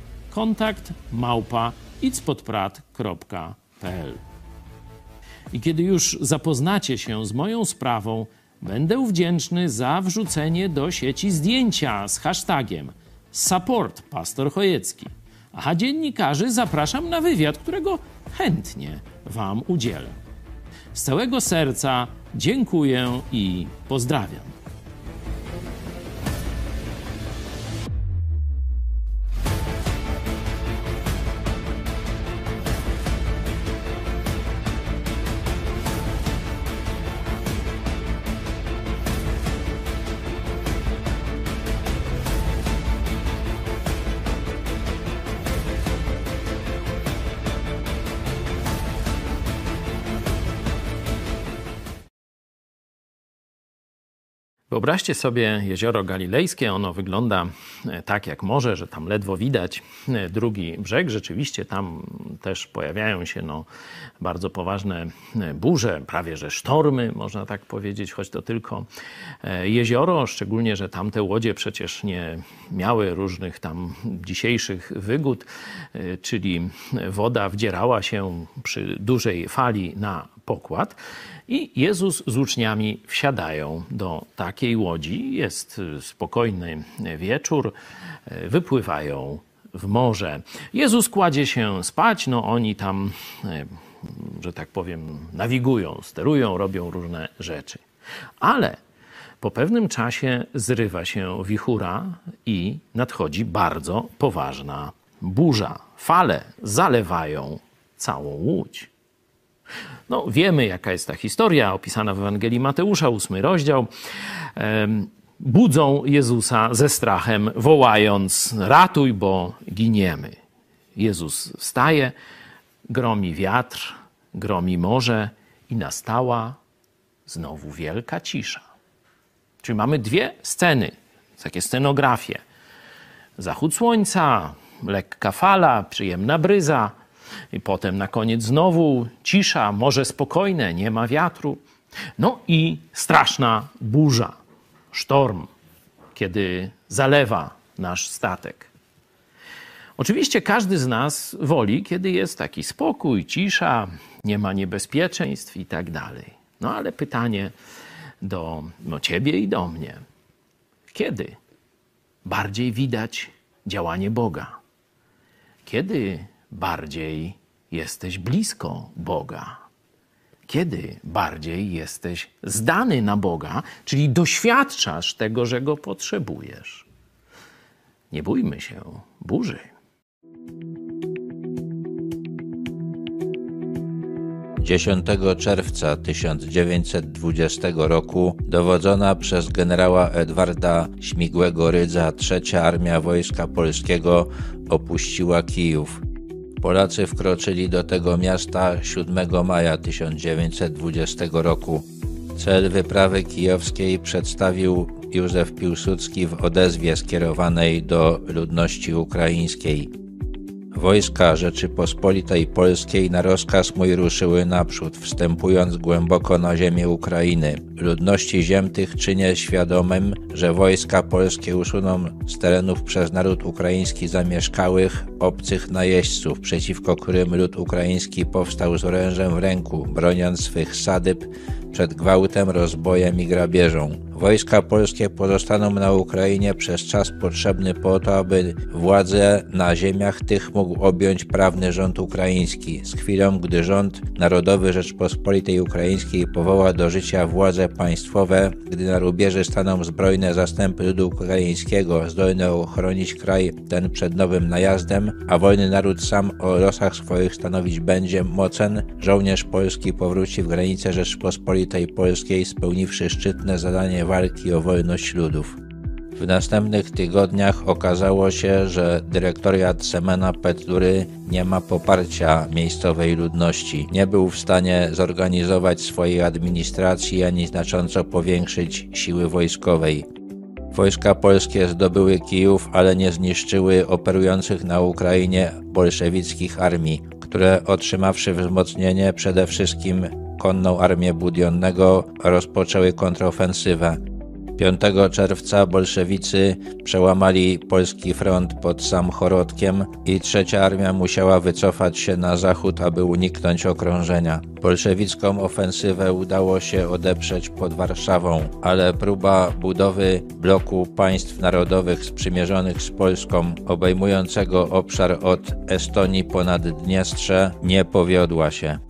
kontakt@idzpodprat.pl. I kiedy już zapoznacie się z moją sprawą, będę wdzięczny za wrzucenie do sieci zdjęcia z hashtagiem Support Pastor Chojecki. A dziennikarzy zapraszam na wywiad, którego chętnie wam udzielę. Z całego serca dziękuję i pozdrawiam. Wyobraźcie sobie jezioro Galilejskie, ono wygląda tak jak morze, że tam ledwo widać drugi brzeg. Rzeczywiście tam też pojawiają się bardzo poważne burze, prawie że sztormy, można tak powiedzieć, choć to tylko jezioro, szczególnie, że tamte łodzie przecież nie miały różnych tam dzisiejszych wygód, czyli woda wdzierała się przy dużej fali na pokład. I Jezus z uczniami wsiadają do takiej łodzi. Jest spokojny wieczór, wypływają w morze. Jezus kładzie się spać, oni tam, że tak powiem, nawigują, sterują, robią różne rzeczy. Ale po pewnym czasie zrywa się wichura i nadchodzi bardzo poważna burza. Fale zalewają całą łódź. Wiemy, jaka jest ta historia, opisana w Ewangelii Mateusza, 8 rozdział. Budzą Jezusa ze strachem, wołając: ratuj, bo giniemy. Jezus wstaje, gromi wiatr, gromi morze i nastała znowu wielka cisza. Czyli mamy dwie sceny, takie scenografie. Zachód słońca, lekka fala, przyjemna bryza. I potem na koniec znowu cisza, morze spokojne, nie ma wiatru. I straszna burza, sztorm, kiedy zalewa nasz statek. Oczywiście każdy z nas woli, kiedy jest taki spokój, cisza, nie ma niebezpieczeństw i tak dalej. Ale pytanie do ciebie i do mnie. Kiedy bardziej widać działanie Boga? Kiedy bardziej jesteś blisko Boga? Kiedy bardziej jesteś zdany na Boga, czyli doświadczasz tego, że Go potrzebujesz? Nie bójmy się burzy. 10 czerwca 1920 roku dowodzona przez generała Edwarda Śmigłego-Rydza III Armia Wojska Polskiego opuściła Kijów. Polacy wkroczyli do tego miasta 7 maja 1920 roku. Cel wyprawy kijowskiej przedstawił Józef Piłsudski w odezwie skierowanej do ludności ukraińskiej. Wojska Rzeczypospolitej Polskiej na rozkaz mój ruszyły naprzód, wstępując głęboko na ziemię Ukrainy. Ludności ziem tych czynię świadomym, że wojska polskie usuną z terenów przez naród ukraiński zamieszkałych, obcych najeźdźców, przeciwko którym lud ukraiński powstał z orężem w ręku, broniąc swych sadyb przed gwałtem, rozbojem i grabieżą. Wojska polskie pozostaną na Ukrainie przez czas potrzebny po to, aby władzę na ziemiach tych mógł objąć prawny rząd ukraiński. Z chwilą, gdy rząd narodowy Rzeczpospolitej Ukraińskiej powoła do życia władze państwowe, gdy na rubieży staną zbrojne zastępy ludu ukraińskiego, zdolne ochronić kraj ten przed nowym najazdem, a wolny naród sam o losach swoich stanowić będzie mocen, żołnierz polski powróci w granice Rzeczpospolitej Polskiej, spełniwszy szczytne zadanie walki o wolność ludów. W następnych tygodniach okazało się, że dyrektoriat Semena Petlury nie ma poparcia miejscowej ludności. Nie był w stanie zorganizować swojej administracji ani znacząco powiększyć siły wojskowej. Wojska polskie zdobyły Kijów, ale nie zniszczyły operujących na Ukrainie bolszewickich armii, które otrzymawszy wzmocnienie, przede wszystkim konną armię Budionnego, rozpoczęły kontrofensywę. 5 czerwca bolszewicy przełamali polski front pod Samchorodkiem i trzecia armia musiała wycofać się na zachód, aby uniknąć okrążenia. Bolszewicką ofensywę udało się odeprzeć pod Warszawą, ale próba budowy bloku państw narodowych sprzymierzonych z Polską, obejmującego obszar od Estonii ponad Dniestrze, nie powiodła się.